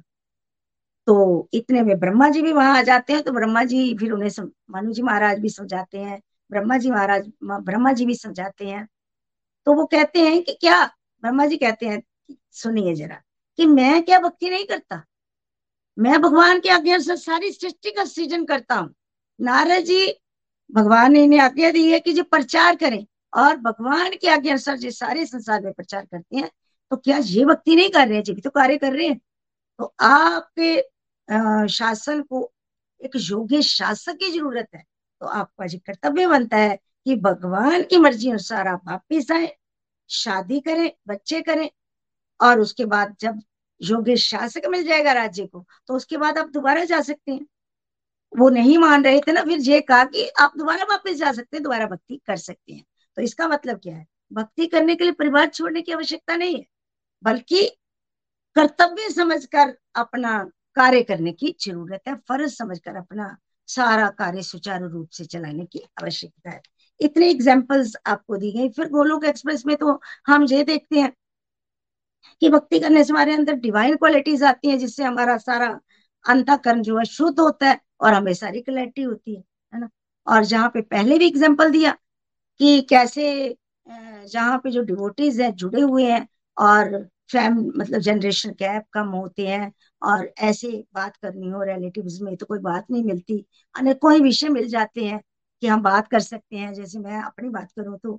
तो इतने में ब्रह्मा जी भी वहां आ जाते हैं। तो ब्रह्मा जी फिर उन्हें मनु जी महाराज भी समझाते हैं, ब्रह्मा जी भी समझाते हैं। तो वो कहते हैं कि क्या, ब्रह्मा जी कहते हैं कि सुनिए जरा, कि मैं क्या भक्ति नहीं करता, मैं भगवान की आज्ञा से सारी सृष्टि का सृजन करता हूँ। नारद जी, भगवान ने इन्हें आज्ञा दी है कि जो प्रचार करें, और भगवान की आज्ञा अनुसार जो सारे संसार में प्रचार करते हैं, तो क्या ये भक्ति नहीं कर रहे हैं? जी भी तो कार्य कर रहे हैं। तो आपके शासन को एक योग्य शासक की जरूरत है। तो आपका जो कर्तव्य बनता है कि भगवान की मर्जी अनुसार आप वापिस आए, शादी करें, बच्चे करें, और उसके बाद जब योग्य शासक मिल जाएगा राज्य को, तो उसके बाद आप दोबारा जा सकते हैं। वो नहीं मान रहे थे ना, फिर ये कहा कि आप दोबारा वापस जा सकते हैं, दोबारा भक्ति कर सकते हैं। तो इसका मतलब क्या है? भक्ति करने के लिए परिवार छोड़ने की आवश्यकता नहीं है, बल्कि कर्तव्य समझकर अपना कार्य करने की जरूरत है, फर्ज समझकर अपना सारा कार्य सुचारू रूप से चलाने की आवश्यकता है। इतने एग्जाम्पल्स आपको दी गई। फिर गोलोक एक्सप्रेस में तो हम ये देखते हैं कि भक्ति करने से हमारे अंदर डिवाइन क्वालिटीज आती हैं, जिससे हमारा सारा अंतःकरण जो है शुद्ध होता है और हमें सारी क्लैरिटी होती है ना। और जहाँ पे पहले भी एग्जाम्पल दिया कि कैसे जहाँ पे जो डिवोटीज हैं जुड़े हुए हैं, और मतलब जनरेशन गैप कम होते हैं, और ऐसे बात करनी हो रिलेटिव्स में तो कोई बात नहीं मिलती, अनेकों ही विषय मिल जाते हैं कि हम बात कर सकते हैं। जैसे मैं अपनी बात करूं तो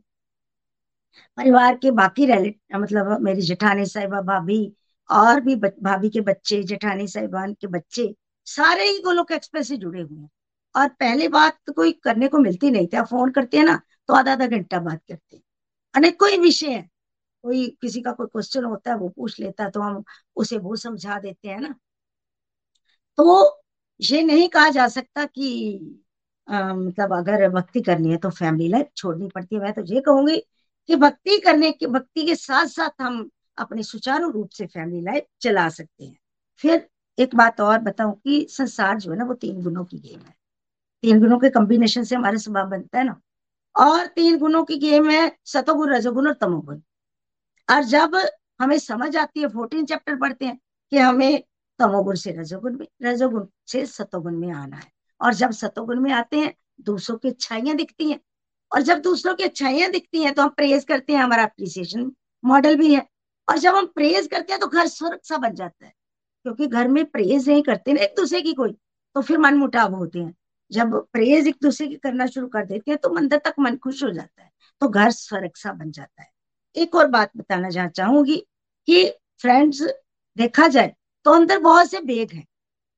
परिवार के बाकी मतलब मेरी जेठानी साहिबा, भाभी, और भी भाभी के बच्चे, जेठानी साहिबान के बच्चे, सारे ही गोलोक एक्सप्रेस से जुड़े हुए हैं। और पहले बात तो कोई करने को मिलती नहीं थी, आप फोन करते हैं ना तो आधा आधा घंटा बात करते हैं। अनेकों ही विषय है, कोई किसी का कोई क्वेश्चन होता है वो पूछ लेता है तो हम उसे वो समझा देते हैं ना। तो ये नहीं कहा जा सकता कि मतलब अगर भक्ति करनी है तो फैमिली लाइफ छोड़नी पड़ती है। मैं तो ये कहूंगी कि भक्ति के साथ साथ हम अपने सुचारू रूप से फैमिली लाइफ चला सकते हैं। फिर एक बात और बताऊं कि संसार जो है ना, वो 3 गुणों की गेम है। 3 गुणों के कॉम्बिनेशन से हमारा स्वभाव बनता है ना। और 3 गुणों की गेम है सतोगुण, रजोगुण और तमोगुण। और जब हमें समझ आती है, 14 चैप्टर पढ़ते हैं कि हमें तमोगुण से रजोगुण में, रजोगुण से सतोगुण में आना है। और जब सतोगुण में आते हैं, दूसरों की अच्छाइयां दिखती हैं। और जब दूसरों की अच्छाइयां दिखती हैं तो हम प्रेज करते हैं, हमारा अप्रिसिएशन मॉडल भी है। और जब हम प्रेज करते हैं तो घर स्वर्ग सा बन जाता है, क्योंकि घर में प्रेज नहीं करते ना एक दूसरे की कोई, तो फिर मन मुटाव होते हैं। जब प्रेज एक दूसरे की करना शुरू कर देते हैं तो अंदर तक मन खुश हो जाता है, तो घर स्वर्ग सा बन जाता है। एक और बात बताना चाहूंगी कि फ्रेंड्स, देखा जाए तो अंदर बहुत से वेग हैं।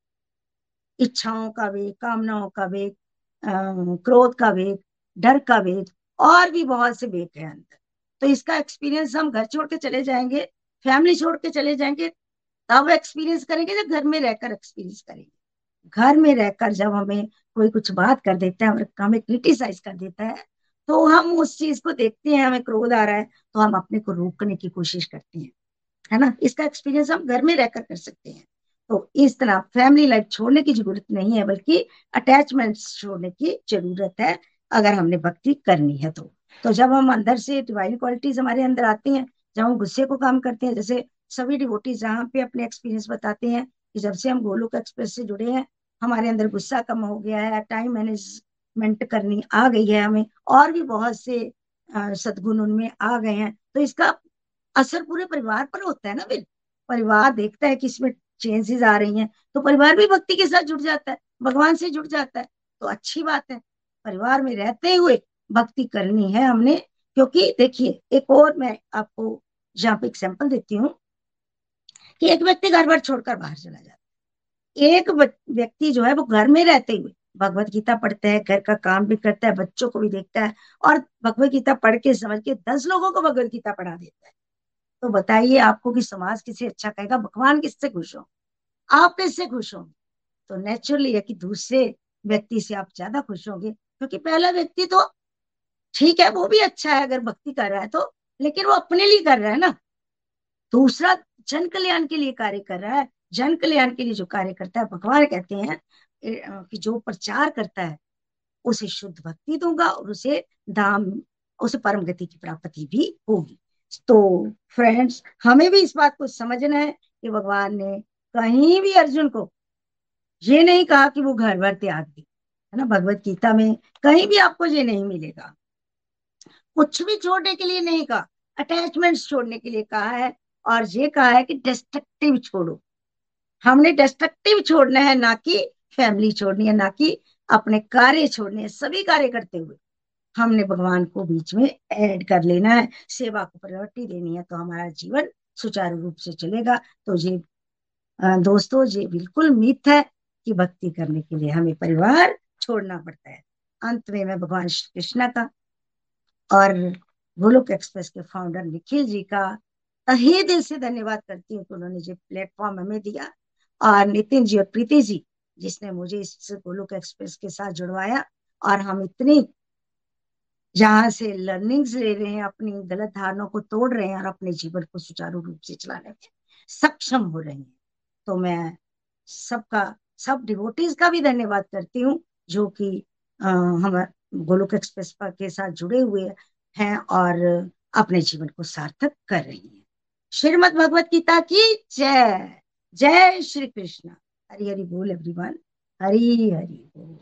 इच्छाओं का वेग, कामनाओं का वेग, क्रोध का वेग, डर का वेग, और भी बहुत से वेग है अंदर। तो इसका एक्सपीरियंस हम घर छोड़ के चले जाएंगे, फैमिली छोड़ के चले जाएंगे, तब एक्सपीरियंस करेंगे जब घर में रहकर एक्सपीरियंस करेंगे। घर में रहकर जब हमें कोई कुछ बात कर देता है और हमें क्रिटिसाइज कर देता है, तो हम उस चीज को देखते हैं, हमें क्रोध आ रहा है तो हम अपने को रोकने की कोशिश करते हैं, है ना। इसका एक्सपीरियंस हम घर में रहकर कर सकते हैं। तो इस तरह फैमिली लाइफ छोड़ने की जरूरत नहीं है, बल्कि अटैचमेंट्स छोड़ने की जरूरत है, अगर हमने भक्ति करनी है तो जब हम अंदर से डिवाइन क्वालिटीज हमारे अंदर आती हैं, जब हम गुस्से को काम करते हैं, जैसे सभी डिवोटीज जहाँ पे अपने एक्सपीरियंस बताते हैं कि जब से हम गोलोक एक्सप्रेस से जुड़े हैं, हमारे अंदर गुस्सा कम हो गया है, टाइम मैनेजमेंट करनी आ गई है हमें, और भी बहुत से सद्गुण उनमें आ गए हैं। तो इसका असर पूरे परिवार पर होता है ना। फिर परिवार देखता है कि इसमें चेंजेस आ रही हैं, तो परिवार भी भक्ति के साथ जुड़ जाता है, भगवान से जुड़ जाता है। तो अच्छी बात है, परिवार में रहते हुए भक्ति करनी है हमने। क्योंकि देखिए, एक और मैं आपको यहाँ पे एग्जाम्पल देती हूँ कि एक व्यक्ति घर बार छोड़कर बाहर चला जाता है। एक व्यक्ति जो है वो घर में रहते हुए भगवत गीता पढ़ता है, घर का काम भी करता है, बच्चों को भी देखता है, और भगवत गीता पढ़ के समझ के 10 लोगों को भगवत गीता पढ़ा देता है। तो बताइए आपको कि समाज किसे अच्छा कहेगा, भगवान किससे खुश हो, आप किससे खुश हो? तो नेचुरली है कि दूसरे व्यक्ति से आप ज्यादा खुश होंगे, क्योंकि पहला व्यक्ति तो ठीक है, वो भी अच्छा है अगर भक्ति कर रहा है तो, लेकिन वो अपने लिए कर रहा है ना। दूसरा जन कल्याण के लिए कार्य कर रहा है। जन कल्याण के लिए जो कार्य करता है, भगवान कहते हैं कि जो प्रचार करता है उसे शुद्ध भक्ति दूंगा और उसे परम गति की प्राप्ति भी होगी। तो फ्रेंड्स, हमें भी इस बात को समझना है कि भगवान ने कहीं भी अर्जुन को ये नहीं कहा कि वो घर भर त्याग दे, है ना। भगवत गीता में कहीं भी आपको ये नहीं मिलेगा। कुछ भी छोड़ने के लिए नहीं कहा, अटैचमेंट्स छोड़ने के लिए कहा है, और ये कहा है कि डिस्ट्रक्टिव छोड़ो। हमने डिस्ट्रक्टिव छोड़ना है, ना कि फैमिली छोड़नी है, ना कि अपने कार्य छोड़ने हैं। सभी कार्य करते हुए हमने भगवान को बीच में ऐड कर लेना है, सेवा को प्रायोरिटी देनी है, तो हमारा जीवन सुचारू रूप से चलेगा। तो ये दोस्तों, ये बिल्कुल मिथ है कि भक्ति करने के लिए हमें परिवार छोड़ना पड़ता है। अंत में मैं भगवान श्री कृष्ण का और गोलोक एक्सप्रेस के फाउंडर निखिल जी का तहे दिल से धन्यवाद करती हूँ कि उन्होंने जो प्लेटफॉर्म हमें दिया, और नितिन जी और प्रीति जी जिसने मुझे इस गोलोक एक्सप्रेस के साथ जुड़वाया, और हम इतनी जहां से लर्निंग्स ले रहे हैं, अपनी गलत धारणाओं को तोड़ रहे हैं और अपने जीवन को सुचारू रूप से चलाने में सक्षम हो रहे हैं। तो मैं सब डिवोटीज का भी धन्यवाद करती हूँ जो कि हम गोलोक एक्सप्रेस के साथ जुड़े हुए हैं और अपने जीवन को सार्थक कर रही हैं। श्रीमद् भगवत गीता की जय। जय श्री कृष्ण। हरि हरि बोल एवरीवन। हरि हरि बोल।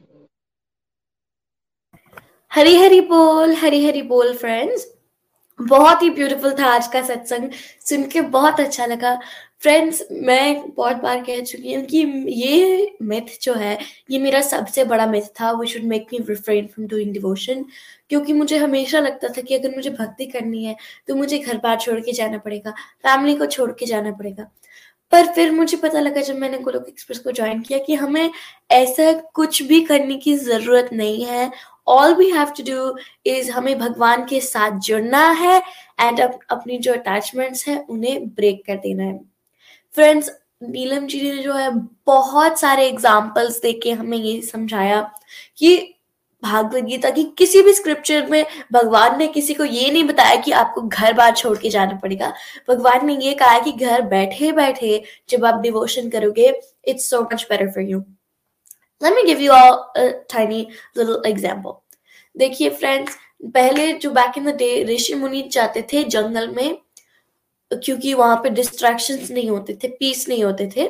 हरी हरी बोल फ्रेंड्स। बहुत ही ब्यूटीफुल था आज का सत्संग, सुन के बहुत अच्छा लगा। फ्रेंड्स, मैं बहुत बार कह चुकी हूँ कि ये मिथ जो है, ये मेरा सबसे बड़ा मिथ था, we should make me refrain from doing devotion. क्योंकि मुझे हमेशा लगता था कि अगर मुझे भक्ति करनी है तो मुझे घर बार छोड़ के जाना पड़ेगा, फैमिली को छोड़ के जाना पड़ेगा। पर फिर मुझे पता लगा जब मैंने गोलोक एक्सप्रेस को ज्वाइन किया कि हमें ऐसा कुछ भी करने की जरूरत नहीं है। All we have to do is हमें भगवान के साथ जुड़ना है एंड अपनी जो अटैचमेंट्स है उन्हें ब्रेक कर देना है। फ्रेंड्स, नीलम जी ने जो है बहुत सारे एग्जाम्पल्स देके हमें ये समझाया कि भागवत गीता की किसी भी स्क्रिप्चर में भगवान ने किसी को ये नहीं बताया कि आपको घर बार छोड़ के जाना पड़ेगा। भगवान ने ये कहा कि घर बैठे बैठे जब आप डिवोशन करोगे, it's so much better for you. Let me give you all a tiny little example. देखिए फ्रेंड्स, पहले जो बैक इन द डे ऋषि मुनि जाते थे जंगल में, क्योंकि वहां पे डिस्ट्रैक्शंस नहीं होते थे, पीस नहीं होते थे।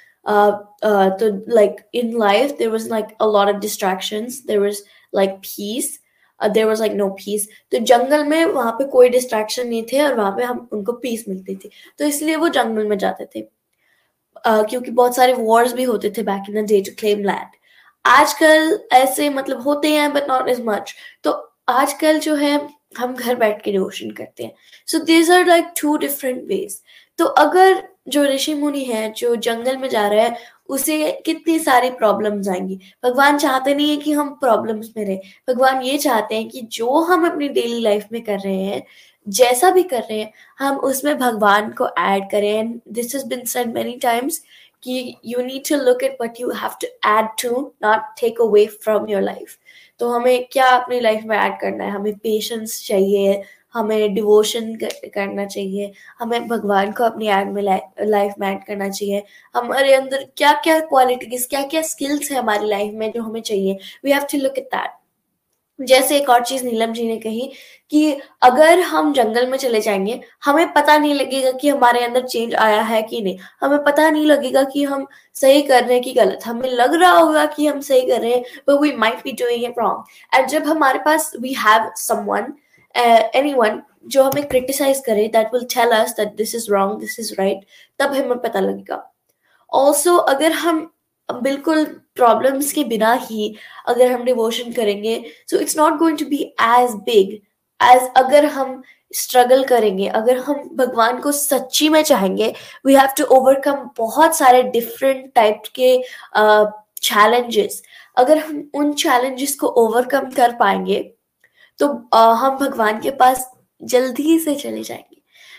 तो like in life there was like a lot of distractions, there was like peace, there was like no peace। तो जंगल में वहां पे कोई डिस्ट्रैक्शन नहीं थे और वहां पे हम उनको पीस मिलती थी, तो इसलिए वो जंगल में जाते थे। क्योंकि बहुत सारे वॉर्स भी होते थे back in the day to claim land. आजकल ऐसे मतलब होते हैं बट नॉट एज मच। तो आजकल जो है हम घर बैठ के डिवोशन करते हैं। So these are like two different ways. तो अगर जो ऋषि मुनि है जो जंगल में जा रहा है, उसे कितनी सारी प्रॉब्लम्स आएंगी। भगवान चाहते नहीं है कि हम प्रॉब्लम्स में रहे। भगवान ये चाहते हैं कि जो हम अपनी डेली लाइफ में कर रहे हैं, जैसा भी कर रहे हैं, हम उसमें भगवान को ऐड करें। And this has been said many times कि you need to look at what you have to add to, not take away from your life। तो हमें क्या अपनी लाइफ में ऐड करना है? हमें पेशेंस चाहिए, हमें डिवोशन करना चाहिए, हमें भगवान को अपनी ऐड में लाइफ में ऐड करना चाहिए। हमारे अंदर क्या क्या क्वालिटीज, क्या क्या स्किल्स है हमारी लाइफ में जो हमें चाहिए, we have to look at that. जैसे एक और चीज नीलम जी ने कही कि अगर हम जंगल में चले जाएंगे, हमें पता नहीं लगेगा कि हमारे अंदर चेंज आया है कि नहीं, हमें पता नहीं लगेगा कि हम सही कर रहे हैं कि गलत। हमें लग रहा होगा कि हम सही कर रहे हैं, but we might be doing it wrong। And जब हमारे पास we have someone, anyone जो हमें क्रिटिसाइज करे, that will tell us that this is wrong, this is right, तब हमें पता लगेगा। ऑल्सो अगर हम बिल्कुल प्रॉब्लम्स के बिना ही अगर हम डिवोशन करेंगे, so it's not going to be as big as अगर हम स्ट्रगल करेंगे। अगर हम भगवान को सच्ची में चाहेंगे, वी हैव टू ओवरकम बहुत सारे डिफरेंट टाइप के चैलेंजेस। अगर हम उन चैलेंजेस को ओवरकम कर पाएंगे तो हम भगवान के पास जल्दी से चले जाएंगे।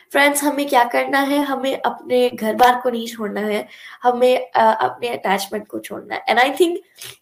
फ्रेंड्स, हमें क्या करना है? हमें अपने घर बार को नहीं छोड़ना है, हमें अपने अटैचमेंट को छोड़ना है। एंड आई थिंक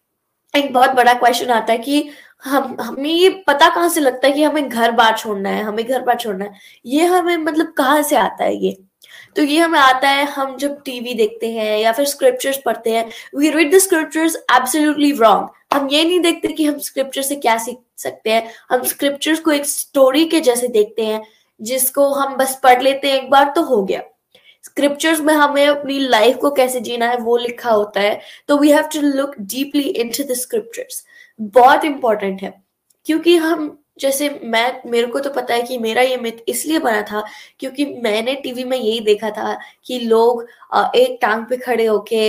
एक बहुत बड़ा क्वेश्चन आता है कि हमें ये पता कहाँ से लगता है कि हमें घर बार छोड़ना है, हमें घर बार छोड़ना है। ये हमें मतलब कहाँ से आता है ये? तो ये हमें आता है हम जब टीवी देखते हैं या फिर स्क्रिप्चर्स पढ़ते हैं। We read the scriptures absolutely wrong. हम ये नहीं देखते कि हम स्क्रिप्चर से क्या सीख सकते हैं। हम स्क्रिप्चर्स को एक स्टोरी के जैसे देखते हैं, जिसको हम बस पढ़ लेते हैं एक बार तो हो गया। स्क्रिप्चर्स में हमें अपनी लाइफ को कैसे जीना है वो लिखा होता है। तो we have to look deeply into the scriptures. बहुत इंपॉर्टेंट है, क्योंकि हम जैसे मेरे को तो पता है कि मेरा ये मिथ इसलिए बना था क्योंकि मैंने टीवी में यही देखा था कि लोग एक टांग पे खड़े होके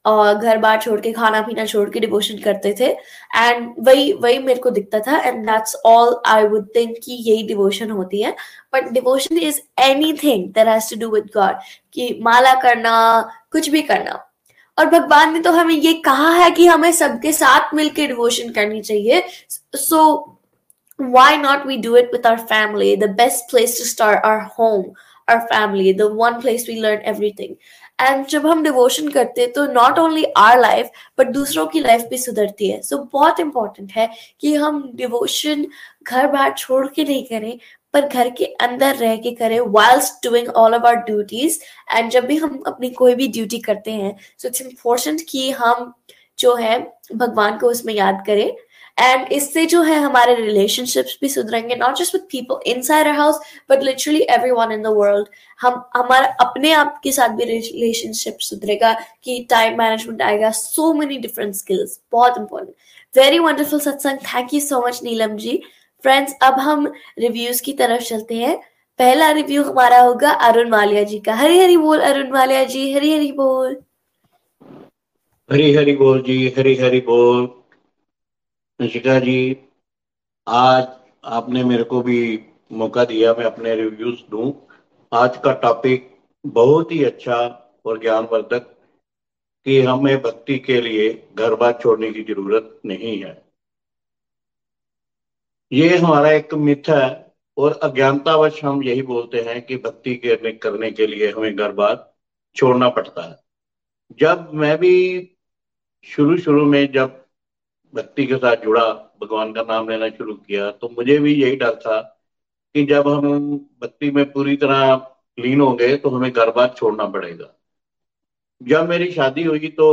घर बार छोड़ के, खाना पीना छोड़ के डिवोशन करते थे। एंड वही वही मेरे को दिखता था, and that's all I would think कि यही डिवोशन होती है। But devotion is anything that has to do with God, कि माला करना, कुछ भी करना। और भगवान ने तो हमें ये कहा है कि हमें सबके साथ मिलकर डिवोशन करनी चाहिए। So why not we do it with our family? The best place to start, our home, our family, the one place we learn everything. And जब हम डिवोशन करते हैं तो not only our life but दूसरों की life भी सुधरती है। सो बहुत इंपॉर्टेंट है कि हम डिवोशन घर बार छोड़ के नहीं करें, पर घर के अंदर रह के करें whilst doing all of our duties। And जब भी हम अपनी कोई भी ड्यूटी करते हैं सो इट्स इम्पोर्टेंट कि हम जो है भगवान को उसमें याद करें। एंड इससे जो है हमारे रिलेशनशिप्स भी सुधरेंगे, not just with people inside our house but literally everyone in the world. हम हमारा अपने आप के साथ भी रिलेशनशिप सुधरेगा, कि टाइम मैनेजमेंट आएगा, सो मेनी डिफरेंट स्किल्स। बहुत important, very wonderful satsang. Thank you so much Neelam ji. Friends, अब हम रिव्यूज की तरफ चलते हैं। पहला रिव्यू हमारा होगा अरुण वालिया जी का। हरी हरी बोल अरुण वालिया जी, हरी हरी बोल। हरी हरी बोल जी, हरी हरी बोल। निशिका जी, आज आपने मेरे को भी मौका दिया मैं अपने रिव्यूज दूं। आज का टॉपिक बहुत ही अच्छा और ज्ञानवर्धक, कि हमें भक्ति के लिए घर बार छोड़ने की जरूरत नहीं है। ये हमारा एक मिथ है और अज्ञानतावश हम यही बोलते हैं कि भक्ति करने के लिए हमें घर बार छोड़ना पड़ता है। जब मैं भी शुरू शुरू में जब भक्ति के साथ जुड़ा, भगवान का नाम लेना शुरू किया, तो मुझे भी यही डर था कि जब हम भक्ति में पूरी तरह लीन हो गए तो हमें घर बार छोड़ना पड़ेगा। जब मेरी शादी हुई तो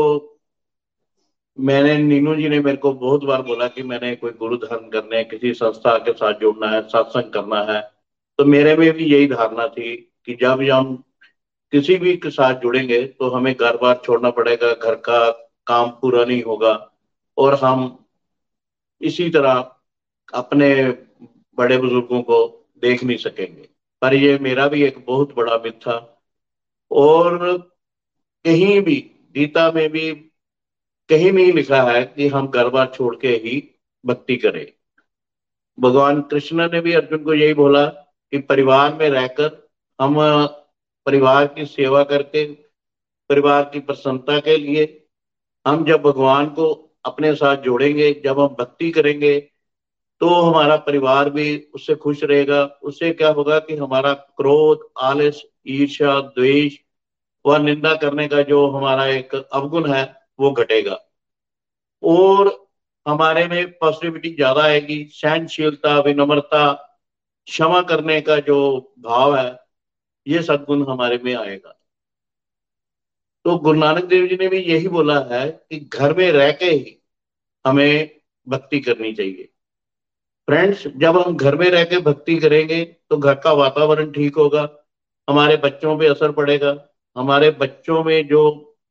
नीनू जी ने मेरे को बहुत बार बोला कि मैंने कोई गुरु धर्म करने, किसी संस्था के साथ जुड़ना है, सत्संग करना है। तो मेरे में भी यही धारणा थी कि जब हम किसी भी के साथ जुड़ेंगे तो हमें घर बार छोड़ना पड़ेगा, घर का काम पूरा नहीं होगा और हम इसी तरह अपने बड़े बुजुर्गों को देख नहीं सकेंगे। पर ये मेरा भी एक बहुत बड़ा मिथ था। और कहीं भी गीता में भी कहीं नहीं लिखा है कि हम घर बार छोड़ के ही भक्ति करें। भगवान कृष्ण ने भी अर्जुन को यही बोला कि परिवार में रहकर हम परिवार की सेवा करके, परिवार की प्रसन्नता के लिए हम जब भगवान को अपने साथ जोड़ेंगे, जब हम भक्ति करेंगे, तो हमारा परिवार भी उससे खुश रहेगा। उससे क्या होगा कि हमारा क्रोध, आलस, ईर्ष्या, द्वेष व निंदा करने का जो हमारा एक अवगुण है वो घटेगा और हमारे में पॉजिटिविटी ज्यादा आएगी। सहनशीलता, विनम्रता, क्षमा करने का जो भाव है, ये सद्गुण हमारे में आएगा। तो गुरु नानक देव जी ने भी यही बोला है कि घर में रह के ही हमें भक्ति करनी चाहिए। फ्रेंड्स, जब हम घर में रह के भक्ति करेंगे तो घर का वातावरण ठीक होगा, हमारे बच्चों पे असर पड़ेगा, हमारे बच्चों में जो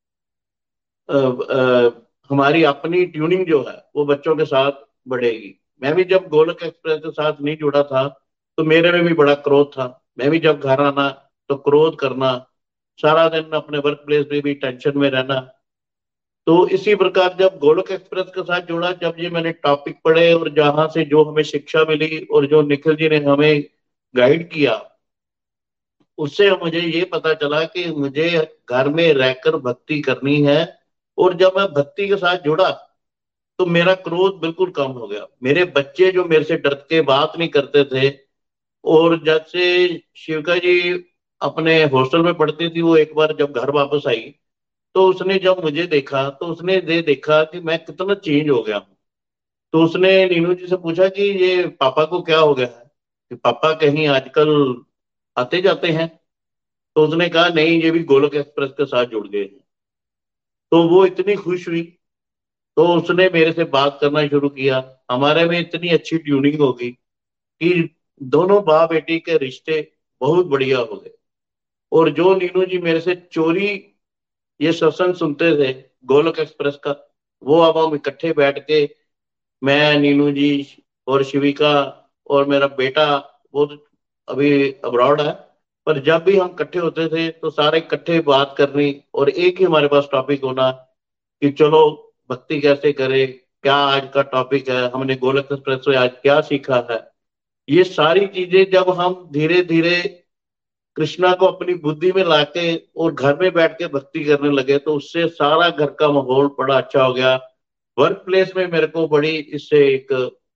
हमारी अपनी ट्यूनिंग जो है वो बच्चों के साथ बढ़ेगी। मैं भी जब गोलक एक्सप्रेस के साथ नहीं जुड़ा था तो मेरे में भी बड़ा क्रोध था। मैं भी जब घर आना तो क्रोध करना, सारा दिन अपने वर्क प्लेस में भी टेंशन में रहना। तो इसी प्रकार जब गोलक एक्सप्रेस के साथ जुड़ा, जब ये मैंने टॉपिक पढ़े और जहां से जो हमें शिक्षा मिली और जो निखिल जी ने हमें गाइड किया, उससे मुझे ये पता चला कि मुझे घर में रहकर भक्ति करनी है। और जब मैं भक्ति के साथ जुड़ा तो मेरा क्रोध बिल्कुल कम हो गया। मेरे बच्चे जो मेरे से डर के बात नहीं करते थे, और जैसे शिवका जी अपने हॉस्टल में पढ़ती थी, वो एक बार जब घर वापस आई तो उसने जब मुझे देखा तो उसने ये देखा कि मैं कितना चेंज हो गया हूँ। तो उसने नीनू जी से पूछा कि ये पापा को क्या हो गया है, कि पापा कहीं आजकल आते जाते हैं। तो उसने कहा नहीं, ये भी गोलोक एक्सप्रेस के साथ जुड़ गए हैं। तो वो इतनी खुश हुई, तो उसने मेरे से बात करना शुरू किया। हमारे में इतनी अच्छी ट्यूनिंग हो गई कि दोनों बाप बेटी के रिश्ते बहुत बढ़िया हो गए। और जो नीनू जी मेरे से चोरी ये सत्संग सुनते थे गोलोक एक्सप्रेस का, वो अब हम इकट्ठे बैठ के, मैं, नीनू जी और शिविका और मेरा बेटा, वो तो अभी अब्रॉड है, पर जब भी हम इकट्ठे होते थे तो सारे इकट्ठे बात करनी और एक ही हमारे पास टॉपिक होना कि चलो भक्ति कैसे करें, क्या आज का टॉपिक है, हमने गोलोक एक्सप्रेस से आज क्या सीखा है। ये सारी चीजें जब हम धीरे धीरे कृष्णा को अपनी बुद्धि में लाके और घर में बैठ के भक्ति करने लगे तो उससे सारा घर का माहौल बड़ा अच्छा हो गया। वर्क प्लेस में मेरे को बड़ी इससे एक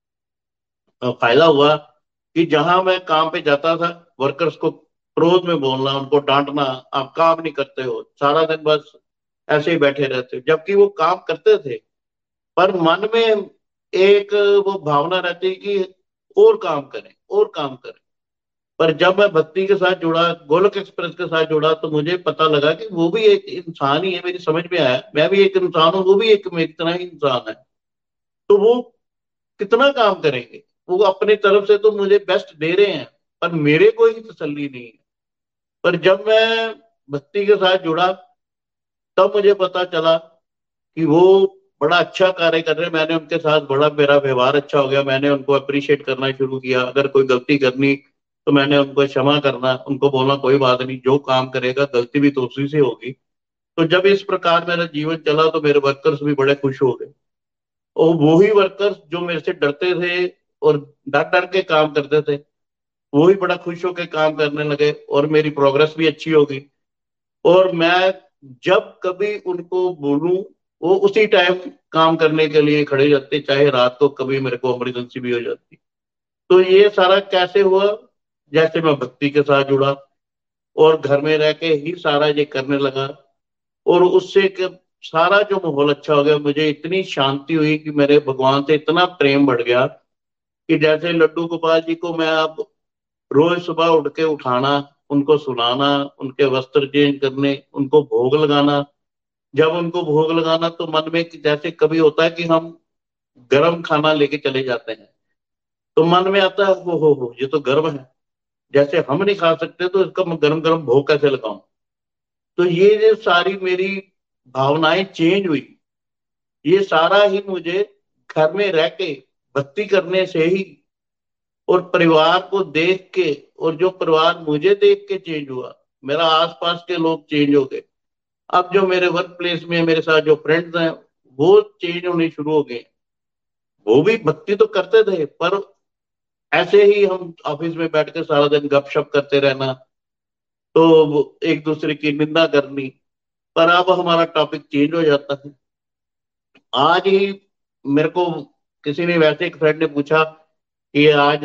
फायदा हुआ कि जहां मैं काम पे जाता था, वर्कर्स को क्रोध में बोलना, उनको डांटना, आप काम नहीं करते हो, सारा दिन बस ऐसे ही बैठे रहते हो, जबकि वो काम करते थे पर मन में एक वो भावना रहती कि और काम करें और काम करें। पर जब मैं भक्ति के साथ जुड़ा, गोलोक एक्सप्रेस के साथ जुड़ा, तो मुझे पता लगा कि वो भी एक इंसान ही है। मेरी समझ में आया मैं भी एक इंसान हूँ, वो भी एक मेरी तरह ही इंसान है। तो वो कितना काम करेंगे, वो अपनी तरफ से तो मुझे बेस्ट दे रहे हैं पर मेरे को ही तसल्ली नहीं है। पर जब मैं भक्ति के साथ जुड़ा तब मुझे पता चला कि वो बड़ा अच्छा कार्य कर रहे हैं। मैंने उनके साथ बड़ा, मेरा व्यवहार अच्छा हो गया, मैंने उनको अप्रिशिएट करना शुरू किया। अगर कोई गलती करनी तो मैंने उनको क्षमा करना, उनको बोलना कोई बात नहीं, जो काम करेगा गलती भी तो उसी से होगी। तो जब इस प्रकार मेरा जीवन चला तो मेरे वर्कर्स भी बड़े खुश हो गए। और वही वर्कर्स जो मेरे से डरते थे और डर डर के काम करते थे, वही बड़ा खुश होकर काम करने लगे और मेरी प्रोग्रेस भी अच्छी हो गई। और मैं जब कभी उनको बोलूं वो उसी टाइम काम करने के लिए खड़े हो जाते, चाहे रात को कभी मेरे को इमरजेंसी भी हो जाती। तो ये सारा कैसे हुआ, जैसे मैं भक्ति के साथ जुड़ा और घर में रह के ही सारा ये करने लगा। और उससे सारा जो माहौल अच्छा हो गया, मुझे इतनी शांति हुई कि मेरे भगवान से इतना प्रेम बढ़ गया कि जैसे लड्डू गोपाल जी को मैं अब रोज सुबह उठ के उठाना, उनको सुनाना, उनके वस्त्र चेंज करने, उनको भोग लगाना। जब उनको भोग लगाना तो मन में जैसे कभी होता है कि हम गर्म खाना लेके चले जाते हैं तो मन में आता है हो ये तो गर्म है, जैसे हम नहीं खा सकते तो इसका मैं गरम गरम भोग कैसे लगाऊं। तो ये जो सारी मेरी भावनाएं चेंज हुई, ये सारा ही मुझे घर में रह के भक्ति करने से ही और परिवार को देख के, और जो परिवार मुझे देख के चेंज हुआ, मेरा आसपास के लोग चेंज हो गए। अब जो मेरे वर्क प्लेस में मेरे साथ जो फ्रेंड्स हैं वो चेंज होने शुरू हो गए। वो भी भक्ति तो करते थे पर ऐसे ही हम ऑफिस में बैठ के सारा दिन गपशप करते रहना, तो एक दूसरे की निंदा करनी। पर अब हमारा टॉपिक चेंज हो जाता है। आज ही मेरे को किसी ने, वैसे एक फ्रेंड ने पूछा कि आज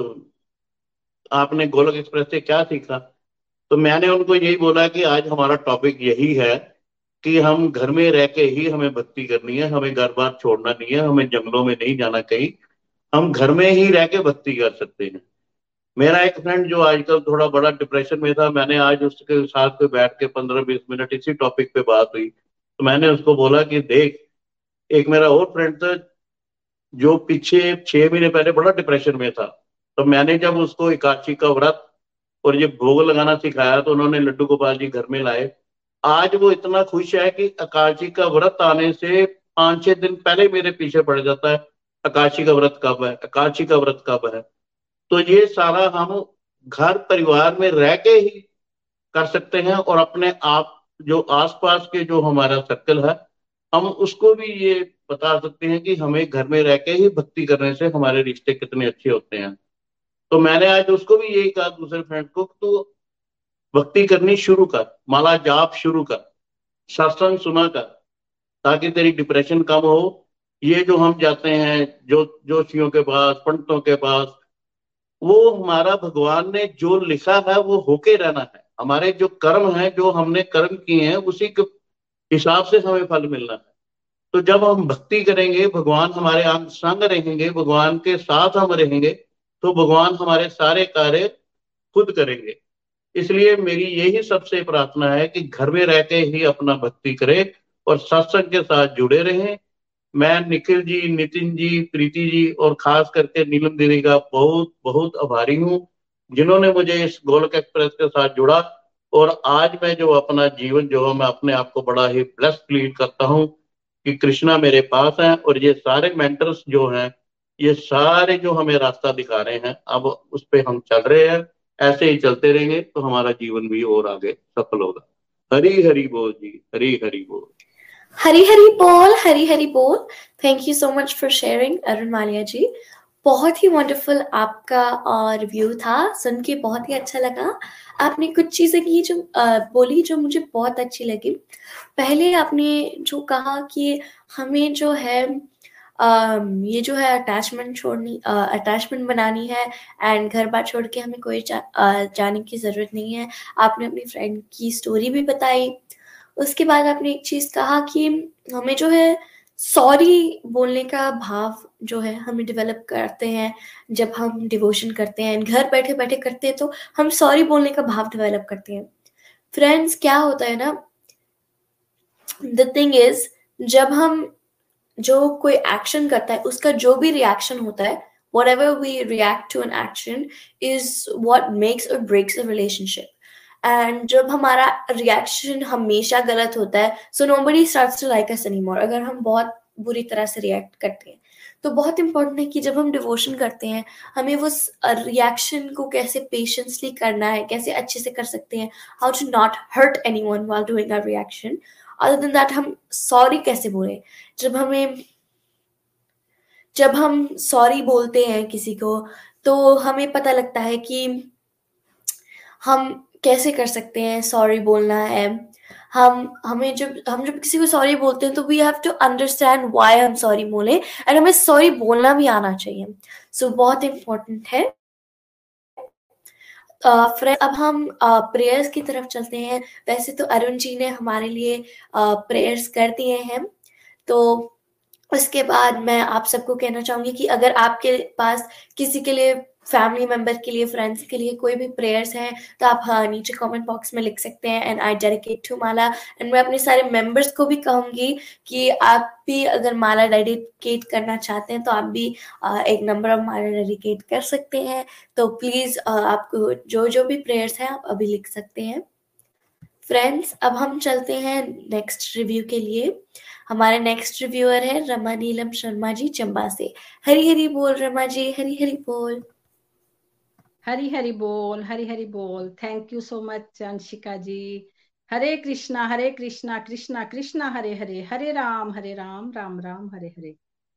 आपने गोलोक एक्सप्रेस से क्या सीखा, तो मैंने उनको यही बोला कि आज हमारा टॉपिक यही है कि हम घर में रह के ही हमें भक्ति करनी है, हमें घर बार छोड़ना नहीं है, हमें जंगलों में नहीं जाना कहीं, हम घर में ही रह के भक्ति कर सकते हैं। मेरा एक फ्रेंड जो आजकल थोड़ा बड़ा डिप्रेशन में था, मैंने आज उसके साथ पे बैठ के 15-20 मिनट इसी टॉपिक पे बात हुई। तो मैंने उसको बोला कि देख, एक मेरा और फ्रेंड था जो पीछे 6 महीने पहले बड़ा डिप्रेशन में था, तो मैंने जब उसको एकादशी का व्रत और ये भोग लगाना सिखाया तो उन्होंने लड्डू गोपाल जी घर में लाए। आज वो इतना खुश है कि एकादशी का व्रत आने से 5-6 दिन पहले मेरे पीछे पड़ जाता है, एकादशी का व्रत कब है, एकादशी का व्रत कब है। तो ये सारा हम घर परिवार में रह के ही कर सकते हैं और अपने आप जो आसपास के जो हमारा सर्कल है हम उसको भी ये बता सकते हैं कि हमें घर में रह के ही भक्ति करने से हमारे रिश्ते कितने अच्छे होते हैं। तो मैंने आज उसको भी यही कहा दूसरे फ्रेंड को, तू भक्ति करनी शुरू कर, माला जाप शुरू कर, सत्संग सुना कर, ताकि तेरी डिप्रेशन कम हो। ये जो हम जाते हैं जो जोशियों के पास, पंडितों के पास, वो हमारा भगवान ने जो लिखा है वो होके रहना है। हमारे जो कर्म है, जो हमने कर्म किए हैं, उसी के हिसाब से हमें फल मिलना है। तो जब हम भक्ति करेंगे, भगवान हमारे अंग संग रहेंगे, भगवान के साथ हम रहेंगे, तो भगवान हमारे सारे कार्य खुद करेंगे। इसलिए मेरी यही सबसे प्रार्थना है कि घर में रह के ही अपना भक्ति करें और सत्संग के साथ जुड़े रहें। मैं निखिल जी, नितिन जी, प्रीति जी और खास करके नीलम दीदी का बहुत बहुत आभारी हूँ, जिन्होंने मुझे इस गोलक एक्सप्रेस के साथ जुड़ा। और आज मैं जो अपना जीवन जो है, मैं अपने आप को बड़ा ही ब्लेस्ड फील करता हूँ कि कृष्णा मेरे पास है और ये सारे मेंटर्स जो हैं, ये सारे जो हमें रास्ता दिखा रहे हैं, अब उस पे हम चल रहे हैं। ऐसे ही चलते रहेंगे तो हमारा जीवन भी और आगे सफल होगा। हरी हरी बोल जी, हरी हरी बोल। हरी हरी बोल, हरी हरी बोल। Thank you so much for sharing Arun Malia ji. बहुत ही वंडरफुल आपका रिव्यू था, सुन के बहुत ही अच्छा लगा। आपने कुछ चीज़ें की जो बोली जो मुझे बहुत अच्छी लगी। पहले आपने जो कहा कि हमें जो है ये जो है अटैचमेंट बनानी है एंड घर बार छोड़ के हमें कोई जाने की ज़रूरत नहीं है। आपने अपनी फ्रेंड की स्टोरी भी बताई। उसके बाद आपने एक चीज़ कहा कि हमें जो है सॉरी बोलने का भाव जो है हमें डेवलप करते हैं जब हम डिवोशन करते हैं, घर बैठे बैठे करते हैं तो हम सॉरी बोलने का भाव डेवलप करते हैं। फ्रेंड्स, क्या होता है ना, द थिंग इज, जब हम जो कोई एक्शन करता है उसका जो भी रिएक्शन होता है, whatever we react to an action is what makes or breaks a relationship. And जब हमारा रिएक्शन हमेशा गलत होता है, so nobody starts to like us anymore. अगर हम बहुत बुरी तरह से रिएक्ट करते हैं तो बहुत इंपॉर्टेंट है कि जब हम डिवोशन करते हैं हमें वो रिएक्शन को कैसे पेशेंसली करना है, कैसे अच्छे से कर सकते हैं, how to not hurt anyone while doing a reaction. Other than that, हम सॉरी कैसे बोले। जब हम सॉरी बोलते हैं किसी को तो हमें पता लगता है कि हम कैसे कर सकते हैं सॉरी बोलना है। जब किसी को सॉरी बोलते हैं तो we have to understand why हम सॉरी बोले एंड हमें सॉरी बोलना भी आना चाहिए। सो बहुत इम्पोर्टेंट है। फ्रेंड, अब हम प्रेयर्स की तरफ चलते हैं। वैसे तो अरुण जी ने हमारे लिए प्रेयर्स कर दिए हैं, तो उसके बाद मैं आप सबको कहना चाहूंगी कि अगर आपके पास किसी के लिए, फैमिली मेंबर के लिए, फ्रेंड्स के लिए कोई भी प्रेयर्स हैं तो आप नीचे कमेंट बॉक्स में लिख सकते हैं एंड आई डेडिकेट टू माला। एंड मैं अपने सारे मेंबर्स को भी कहूंगी कि आप भी अगर माला डेडिकेट करना चाहते हैं तो आप भी एक नंबर ऑफ माला डेडिकेट कर सकते हैं। तो प्लीज आपको जो जो भी प्रेयर्स हैं आप अभी लिख सकते हैं। फ्रेंड्स, अब हम चलते हैं नेक्स्ट रिव्यू के लिए। हमारे नेक्स्ट रिव्यूअर है रमा नीलम शर्मा जी चंबा से। हरी हरी बोल रमा जी, हरी हरी बोल। हरी हरी बोल, हरी हरी बोल। Thank you so much Anshika ji. Hare Krishna Krishna Krishna Hare Hare, Hare Ram Ram Ram Hare Hare.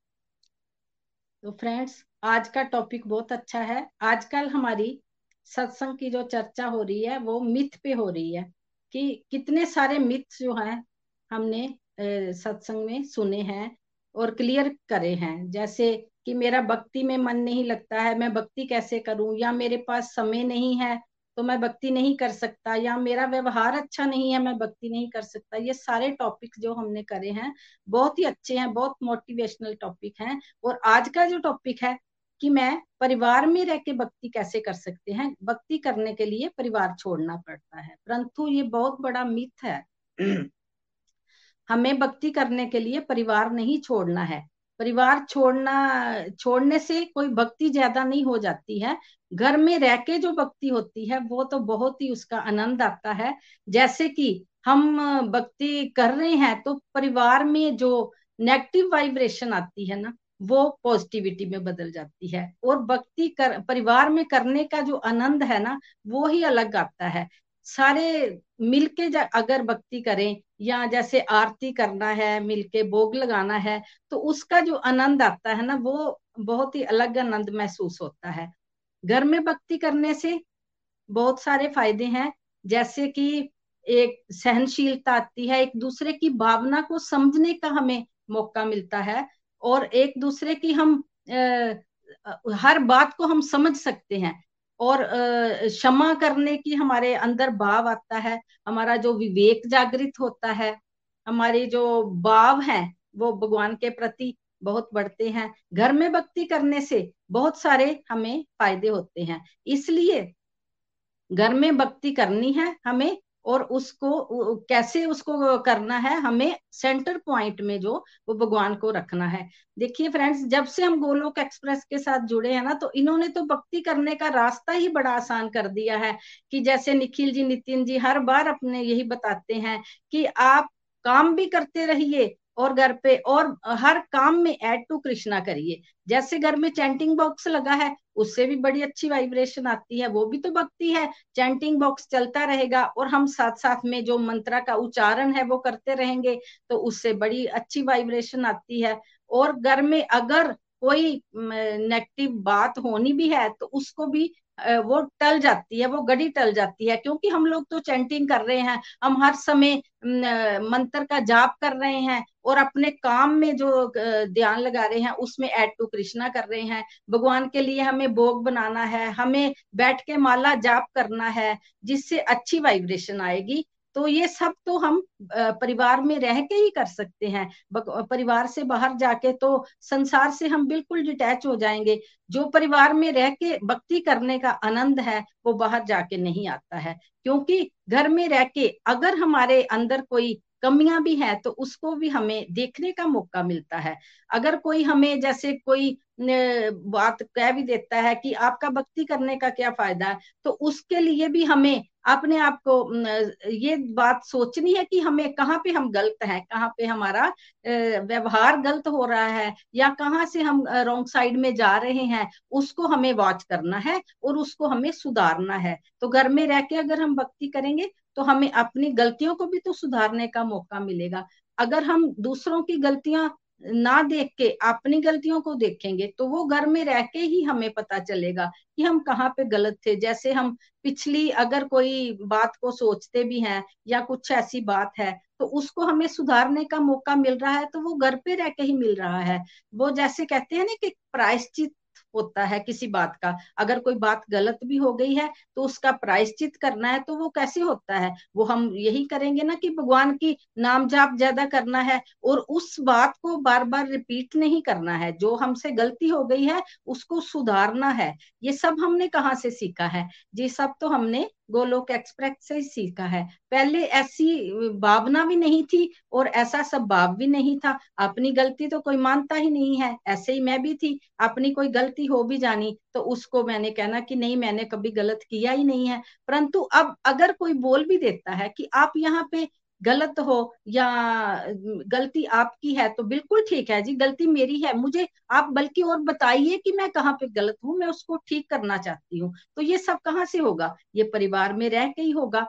तो फ्रेंड्स, आज का टॉपिक बहुत अच्छा है। आजकल हमारी सत्संग की जो चर्चा हो रही है वो मिथ पे हो रही है कि कितने सारे मिथ जो हैं हमने सत्संग में सुने हैं और क्लियर करे हैं। जैसे कि मेरा भक्ति में मन नहीं लगता है, मैं भक्ति कैसे करूं, या मेरे पास समय नहीं है तो मैं भक्ति नहीं कर सकता, या मेरा व्यवहार अच्छा नहीं है मैं भक्ति नहीं कर सकता। ये सारे टॉपिक जो हमने करे हैं बहुत ही अच्छे हैं, बहुत मोटिवेशनल टॉपिक हैं। और आज का जो टॉपिक है कि मैं परिवार में रह के भक्ति कैसे कर सकते हैं, भक्ति करने के लिए परिवार छोड़ना पड़ता है, परंतु ये बहुत बड़ा मिथ है। हमें भक्ति करने के लिए परिवार नहीं छोड़ना है। परिवार छोड़ने से कोई भक्ति ज्यादा नहीं हो जाती है। घर में रह के जो भक्ति होती है वो तो बहुत ही उसका आनंद आता है। जैसे कि हम भक्ति कर रहे हैं तो परिवार में जो नेगेटिव वाइब्रेशन आती है ना वो पॉजिटिविटी में बदल जाती है। और परिवार में करने का जो आनंद है ना वो ही अलग आता है। सारे मिलके अगर भक्ति करें, या जैसे आरती करना है, मिलके भोग लगाना है, तो उसका जो आनंद आता है ना वो बहुत ही अलग आनंद महसूस होता है। घर में भक्ति करने से बहुत सारे फायदे हैं। जैसे कि एक सहनशीलता आती है, एक दूसरे की भावना को समझने का हमें मौका मिलता है, और एक दूसरे की हम हर बात को हम समझ सकते हैं। और क्षमा करने की हमारे अंदर भाव आता है, हमारा जो विवेक जागृत होता है, हमारे जो भाव हैं वो भगवान के प्रति बहुत बढ़ते हैं। घर में भक्ति करने से बहुत सारे हमें फायदे होते हैं, इसलिए घर में भक्ति करनी है हमें, और उसको कैसे उसको करना है, हमें सेंटर पॉइंट में जो वो भगवान को रखना है। देखिए फ्रेंड्स, जब से हम गोलोक एक्सप्रेस के साथ जुड़े हैं ना, तो इन्होंने तो भक्ति करने का रास्ता ही बड़ा आसान कर दिया है। कि जैसे निखिल जी, नितिन जी हर बार अपने यही बताते हैं कि आप काम भी करते रहिए और घर पे, और हर काम में ऐड टू कृष्णा करिए। जैसे घर में चैंटिंग बॉक्स लगा है, उससे भी बड़ी अच्छी वाइब्रेशन आती है, वो भी तो भक्ति है। चैंटिंग बॉक्स चलता रहेगा और हम साथ साथ में जो मंत्रा का उच्चारण है वो करते रहेंगे, तो उससे बड़ी अच्छी वाइब्रेशन आती है। और घर में अगर कोई नेगेटिव बात होनी भी है तो उसको भी वो टल जाती है, वो गड़ी टल जाती है, क्योंकि हम लोग तो चैंटिंग कर रहे हैं, हम हर समय मंत्र का जाप कर रहे हैं, और अपने काम में जो ध्यान लगा रहे हैं उसमें ऐड टू कृष्णा कर रहे हैं। भगवान के लिए हमें भोग बनाना है, हमें बैठ के माला जाप करना है, जिससे अच्छी वाइब्रेशन आएगी। तो ये सब तो हम परिवार में रह के ही कर सकते हैं। परिवार से बाहर जाके तो संसार से हम बिल्कुल डिटैच हो जाएंगे। जो परिवार में रह के भक्ति करने का आनंद है वो बाहर जाके नहीं आता है, क्योंकि घर में रह के अगर हमारे अंदर कोई कमियां भी है तो उसको भी हमें देखने का मौका मिलता है। अगर कोई हमें जैसे कोई बात कह भी देता है कि आपका भक्ति करने का क्या फायदा है, तो उसके लिए भी हमें अपने आप को ये बात सोचनी है कि हमें कहाँ पे हम गलत हैं, कहाँ पे हमारा व्यवहार गलत हो रहा है, या कहाँ से हम रॉन्ग साइड में जा रहे हैं, उसको हमें वॉच करना है और उसको हमें सुधारना है। तो घर में रह के अगर हम भक्ति करेंगे तो हमें अपनी गलतियों को भी तो सुधारने का मौका मिलेगा। अगर हम दूसरों की गलतियां ना देख के अपनी गलतियों को देखेंगे तो वो घर में रह के ही हमें पता चलेगा कि हम कहाँ पे गलत थे। जैसे हम पिछली अगर कोई बात को सोचते भी हैं या कुछ ऐसी बात है तो उसको हमें सुधारने का मौका मिल रहा है, तो वो घर पे रह के ही मिल रहा है। वो जैसे कहते हैं ना कि प्रायश्चित होता है किसी बात का, अगर कोई बात गलत भी हो गई है तो उसका प्रायश्चित करना है, तो वो कैसे होता है, वो हम यही करेंगे ना कि भगवान की नाम जाप ज्यादा करना है और उस बात को बार बार रिपीट नहीं करना है। जो हमसे गलती हो गई है उसको सुधारना है। ये सब हमने कहाँ से सीखा है? ये सब तो हमने गोलोक एक्सप्रेस से ही सीखा है। पहले ऐसी भावना भी नहीं थी और ऐसा सब भाव भी नहीं था। अपनी गलती तो कोई मानता ही नहीं है, ऐसे ही मैं भी थी, अपनी कोई गलती हो भी जानी तो उसको मैंने कहना कि नहीं, मैंने कभी गलत किया ही नहीं है। परंतु अब अगर कोई बोल भी देता है कि आप यहाँ पे गलत हो या गलती आपकी है, तो बिल्कुल ठीक है जी, गलती मेरी है, मुझे आप बल्कि और बताइए कि मैं कहाँ पे गलत हूँ, मैं उसको ठीक करना चाहती हूँ। तो ये सब कहाँ से होगा? ये परिवार में रह के ही होगा।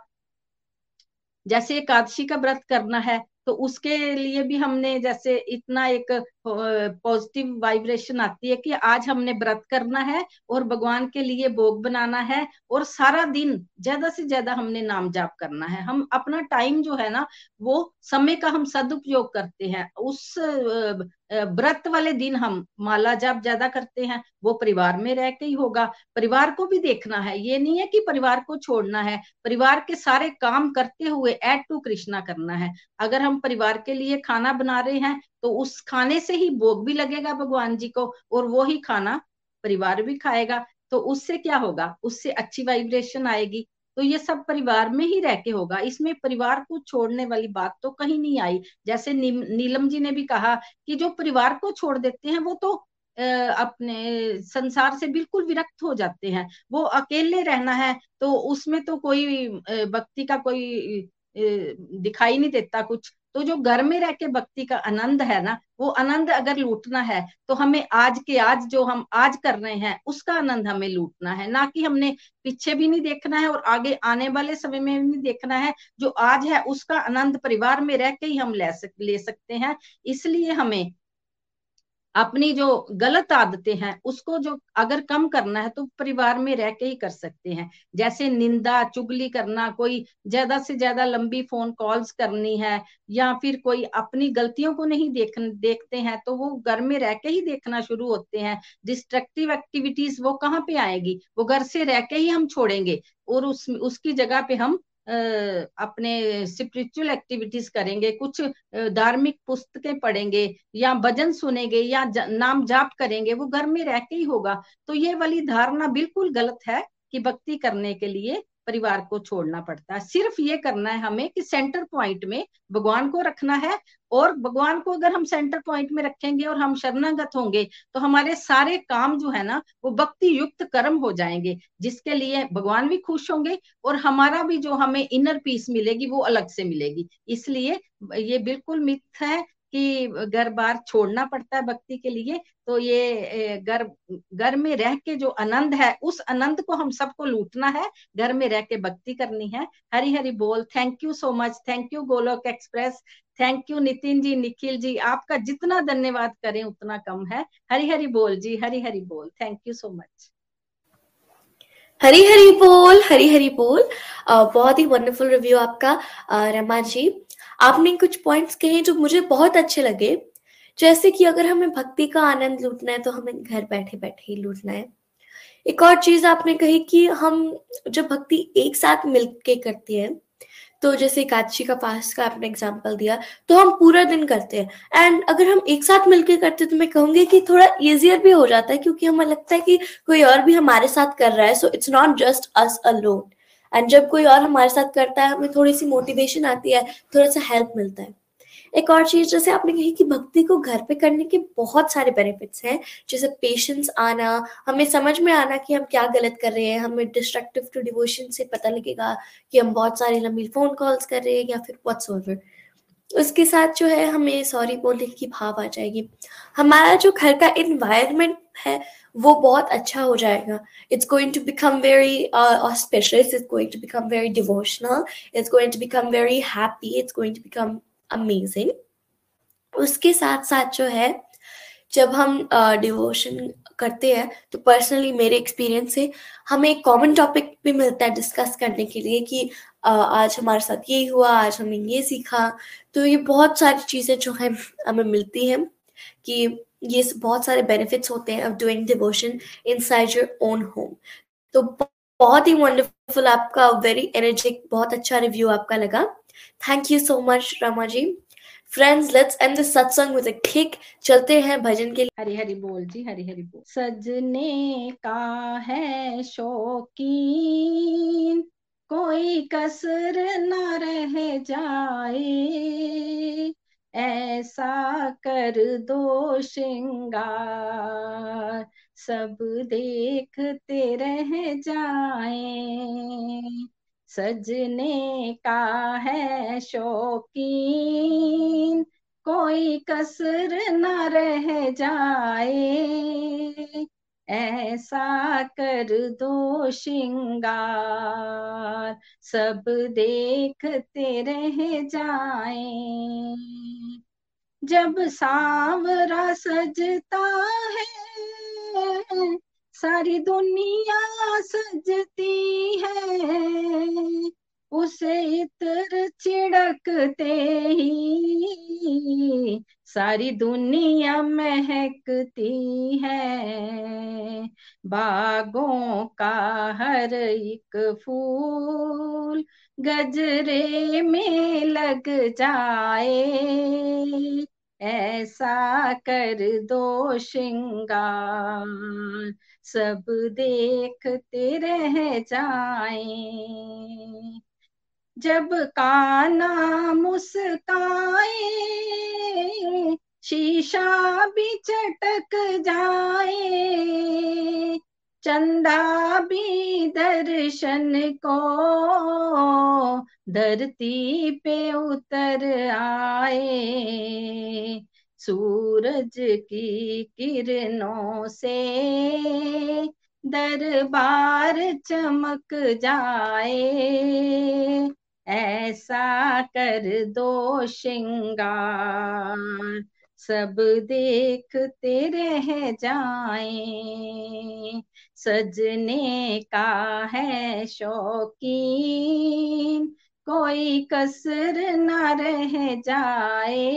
जैसे एकादशी का व्रत करना है तो उसके लिए भी हमने जैसे इतना एक पॉजिटिव वाइब्रेशन आती है कि आज हमने व्रत करना है और भगवान के लिए भोग बनाना है, और सारा दिन ज्यादा से ज्यादा हमने नाम जाप करना है। हम अपना टाइम जो है ना, वो समय का हम सदुपयोग करते हैं। उस व्रत वाले दिन हम माला जाप ज्यादा करते हैं, वो परिवार में रह के ही होगा। परिवार को भी देखना है, ये नहीं है कि परिवार को छोड़ना है, परिवार के सारे काम करते हुए ऐड टू कृष्णा करना है। अगर हम परिवार के लिए खाना बना रहे हैं तो उस खाने से ही भोग भी लगेगा भगवान जी को, और वो ही खाना परिवार भी खाएगा। तो उससे क्या होगा? उससे अच्छी वाइब्रेशन आएगी। तो ये सब परिवार में ही रह के होगा, इसमें परिवार को छोड़ने वाली बात तो कहीं नहीं आई। जैसे नीलम जी ने भी कहा कि जो परिवार को छोड़ देते हैं वो तो अपने संसार से बिल्कुल विरक्त हो जाते हैं, वो अकेले रहना है, तो उसमें तो कोई भक्ति का कोई दिखाई नहीं देता कुछ। तो जो घर में रह के भक्ति का आनंद है ना, वो आनंद अगर लूटना है तो हमें आज के आज जो हम आज कर रहे हैं उसका आनंद हमें लूटना है, ना कि हमने पीछे भी नहीं देखना है और आगे आने वाले समय में भी नहीं देखना है। जो आज है उसका आनंद परिवार में रह के ही हम ले सकते हैं। इसलिए हमें अपनी जो गलत आदतें हैं उसको जो अगर कम करना है तो परिवार में रह के ही कर सकते हैं। जैसे निंदा चुगली करना, कोई ज्यादा से ज्यादा लंबी फोन कॉल्स करनी है, या फिर कोई अपनी गलतियों को नहीं देखते हैं तो वो घर में रह के ही देखना शुरू होते हैं। डिस्ट्रक्टिव एक्टिविटीज वो कहाँ पे आएगी, वो घर से रह के ही हम छोड़ेंगे, और उसकी जगह पे हम अपने स्पिरिचुअल एक्टिविटीज करेंगे, कुछ धार्मिक पुस्तकें पढ़ेंगे या भजन सुनेंगे या नाम जाप करेंगे, वो घर में रह के ही होगा। तो ये वाली धारणा बिल्कुल गलत है कि भक्ति करने के लिए परिवार को छोड़ना पड़ता है। सिर्फ ये करना है हमें कि सेंटर पॉइंट में भगवान को रखना है, और भगवान को अगर हम सेंटर पॉइंट में रखेंगे और हम शरणागत होंगे तो हमारे सारे काम जो है ना वो भक्ति युक्त कर्म हो जाएंगे, जिसके लिए भगवान भी खुश होंगे और हमारा भी जो हमें इनर पीस मिलेगी वो अलग से मिलेगी। इसलिए ये बिल्कुल मिथ है कि घर बार छोड़ना पड़ता है भक्ति के लिए। तो ये घर घर में रह के जो आनंद है उस आनंद को हम सबको लूटना है, घर में रह के भक्ति करनी है। हरि हरि बोल। Thank you so much. Thank you Golok Express. Thank you Nitin ji, Nikhil ji, आपका जितना धन्यवाद करें उतना कम है। हरि हरि बोल जी, हरि हरि बोल। Thank you so much. Hari Hari बोल, हरी हरी बोल। बहुत ही वंडरफुल रिव्यू आपका रमा जी। आपने कुछ पॉइंट्स कहे जो मुझे बहुत अच्छे लगे, जैसे कि अगर हमें भक्ति का आनंद लूटना है तो हमें घर बैठे बैठे ही लूटना है। एक और चीज आपने कही कि हम जब भक्ति एक साथ मिलके करते हैं, तो जैसे एकादशी का फास्ट का आपने एग्जांपल दिया, तो हम पूरा दिन करते हैं, एंड अगर हम एक साथ मिलके करते हैं तो मैं कहूंगी कि थोड़ा इजियर भी हो जाता है, क्योंकि हमें लगता है कि कोई और भी हमारे साथ कर रहा है, so it's not just us alone. And जब कोई और हमारे साथ करता है हमें थोड़ी सी मोटिवेशन आती है, थोड़ा सा हेल्प मिलता है। एक और चीज जैसे आपने कही कि भक्ति को घर पे करने के बहुत सारे बेनिफिट्स हैं, जैसे पेशेंस आना, हमें समझ में आना कि हम क्या गलत कर रहे हैं, हमें डिस्ट्रक्टिव टू डिवोशन से पता लगेगा कि हम बहुत सारी लंबी फोन कॉल्स कर रहे हैं या फिर व्हाट्सएवर। उसके साथ जो है हमें सॉरी बोलने की भाव आ जाएगी, हमारा जो घर का एनवायरनमेंट है वो बहुत अच्छा हो जाएगा। It's going to become very auspicious, it's going to become very devotional, it's going to become very happy, it's going to become amazing. उसके साथ साथ जो है जब हम डिवोशन करते हैं तो पर्सनली मेरे एक्सपीरियंस से हमें एक कॉमन टॉपिक भी मिलता है डिस्कस करने के लिए कि आज हमारे साथ ये हुआ, आज हमने ये सीखा। तो ये बहुत सारी चीज़ें जो है हमें मिलती हैं कि ये बहुत सारे बेनिफिट्स होते हैं of doing devotion inside your own home. तो बहुत ही वंडरफुल, आपका वेरी एनर्जेटिक, बहुत अच्छा रिव्यू आपका लगा। Thank you so much Rama ji. Friends, let's end this satsang with a kick. चलते हैं भजन के लिए। हरि हरि बोल जी, हरि हरि बोल। सजने का है शौकीन, कोई कसर न रह जाए, ऐसा कर दो श्रृंगार, सब देखते रह जाए। सजने का है शौकीन, कोई कसर न रह जाए, ऐसा कर दो श्रृंगार, सब देखते रह जाए। जब सांवरा सजता है सारी दुनिया सजती है, उसे इत्र छिड़कते ही सारी दुनिया महकती है। बागों का हर एक फूल गजरे में लग जाए, ऐसा कर दो श्रृंगार, सब देखते रह जाएं। जब कान्हा मुस्काए शीशा भी चटक जाए, चंदा भी दर्शन को धरती पे उतर आए, सूरज की किरणों से दरबार चमक जाए, ऐसा कर दो श्रृंगार, सब देखते रह जाएं, सजने का है शौकीन, कोई कसर न रह जाए,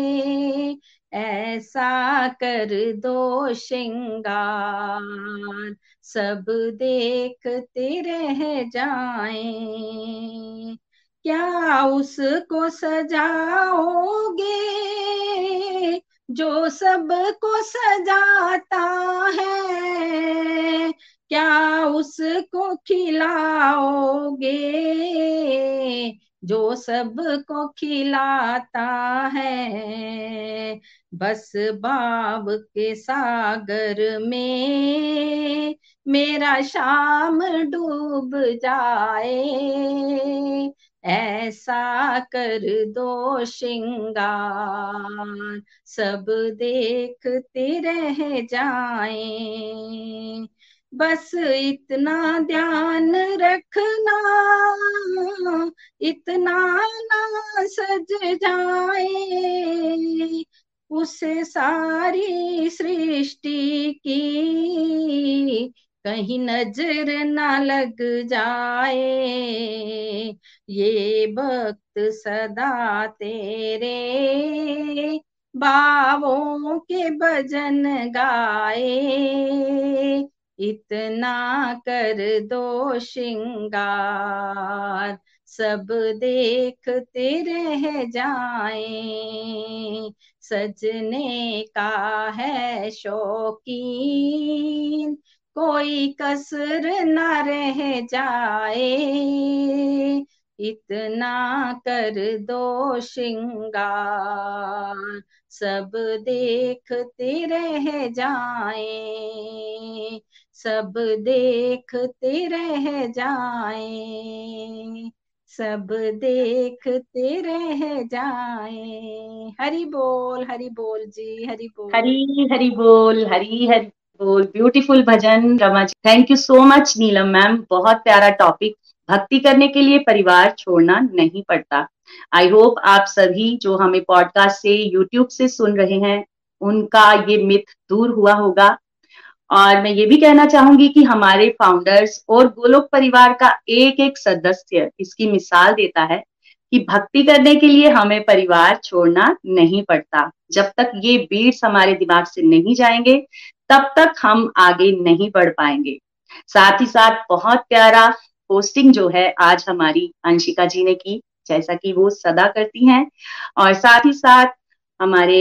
ऐसा कर दो श्रृंगार, सब देखते रह जाएं। क्या उसको सजाओगे जो सबको सजाता है, क्या उसको खिलाओगे जो सबको खिलाता है, बस बाब के सागर में मेरा शाम डूब जाए, ऐसा कर दो श्रृंगार, सब देखते रह जाएं, बस इतना ध्यान रखना, इतना ना सज जाए, उसे सारी सृष्टि की कहीं नजर ना लग जाए, ये भक्त सदा तेरे बावों के भजन गाए, इतना कर दो श्रृंगार, सब देखते रह जाएं, सजने का है शौकीन, कोई कसर न रह जाए, इतना कर दो श्रृंगार, सब देखते रह जाएं, सब देखते रह जाएं, सब देखते रह जाएं। हरि बोल जी, हरि बोल। हरी हरि बोल, हरी हरि बोल। Beautiful bhajan Rama ji, thank you so much Neelam ma'am, बहुत प्यारा टॉपिक। भक्ति करने के लिए परिवार छोड़ना नहीं पड़ता। आई होप आप सभी जो हमें पॉडकास्ट से, यूट्यूब से सुन रहे हैं, उनका ये मिथ दूर हुआ होगा। और मैं ये भी कहना चाहूंगी कि हमारे फाउंडर्स और गोलोक परिवार का एक एक सदस्य इसकी मिसाल देता है कि भक्ति करने के लिए हमें परिवार छोड़ना नहीं पड़ता। जब तक ये बीट्स हमारे दिमाग से नहीं जाएंगे, तब तक हम आगे नहीं बढ़ पाएंगे। साथ ही साथ बहुत प्यारा पोस्टिंग जो है आज हमारी अंशिका जी ने की, जैसा कि वो सदा करती हैं। और साथ ही साथ हमारे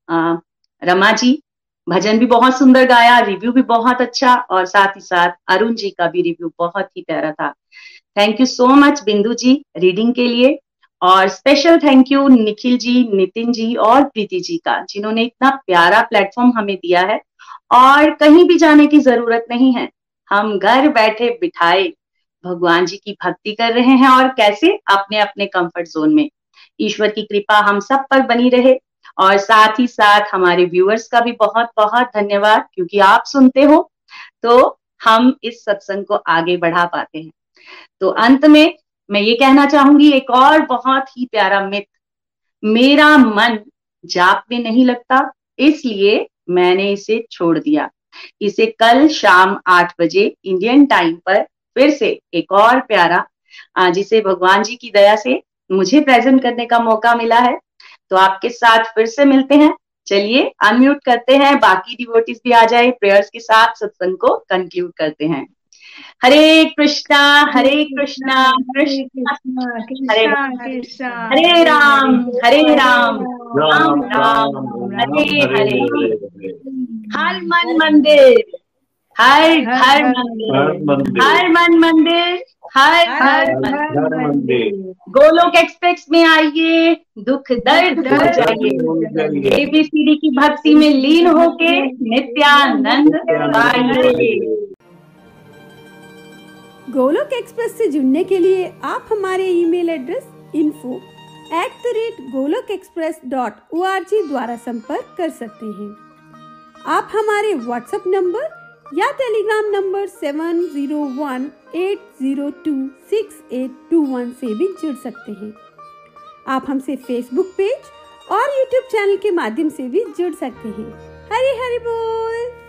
रमा जी भजन भी बहुत सुंदर गाया, रिव्यू भी बहुत अच्छा, और साथ ही साथ अरुण जी का भी रिव्यू बहुत ही प्यारा था। थैंक यू सो मच बिंदु जी रीडिंग के लिए, और special thank you Nikhil ji, Nitin ji और प्रीति जी का, जिन्होंने इतना प्यारा प्लेटफॉर्म हमें दिया है। और कहीं भी जाने की जरूरत नहीं है, हम घर बैठे बिठाए भगवान जी की भक्ति कर रहे हैं, और कैसे, अपने अपने कंफर्ट जोन में। ईश्वर की कृपा हम सब पर बनी रहे। और साथ ही साथ हमारे व्यूअर्स का भी बहुत बहुत धन्यवाद, क्योंकि आप सुनते हो तो हम इस सत्संग को आगे बढ़ा पाते हैं। तो अंत में मैं ये कहना चाहूंगी, एक और बहुत ही प्यारा मिथ, मेरा मन जाप में नहीं लगता इसलिए मैंने इसे छोड़ दिया। इसे कल शाम 8 बजे इंडियन टाइम पर फिर से एक और प्यारा, जिसे भगवान जी की दया से मुझे प्रेजेंट करने का मौका मिला है, तो आपके साथ फिर से मिलते हैं। चलिए अनम्यूट करते हैं, बाकी डिवोटीज भी आ जाए, प्रेयर्स के साथ सत्संग को कंक्लूड करते हैं। हरे कृष्णा कृष्ण हरे हरे राम राम राम हरे हरे। हर मन मंदिर, हर घर मंदिर, हर मन मंदिर, हर मंदिर। गोलोक एक्सप्रेस में आइए, दुख दर्द भूल जाइए, ABCD की भक्ति में लीन होके नित्यानंद पाइए। गोलोक एक्सप्रेस से जुड़ने के लिए आप हमारे ईमेल एड्रेस info@golokexpress.org द्वारा संपर्क कर सकते हैं। आप हमारे व्हाट्सएप नंबर या टेलीग्राम नंबर 7018026821 से भी जुड़ सकते हैं। आप हमसे फेसबुक पेज और YouTube चैनल के माध्यम से भी जुड़ सकते हैं। हरी हरी बोल।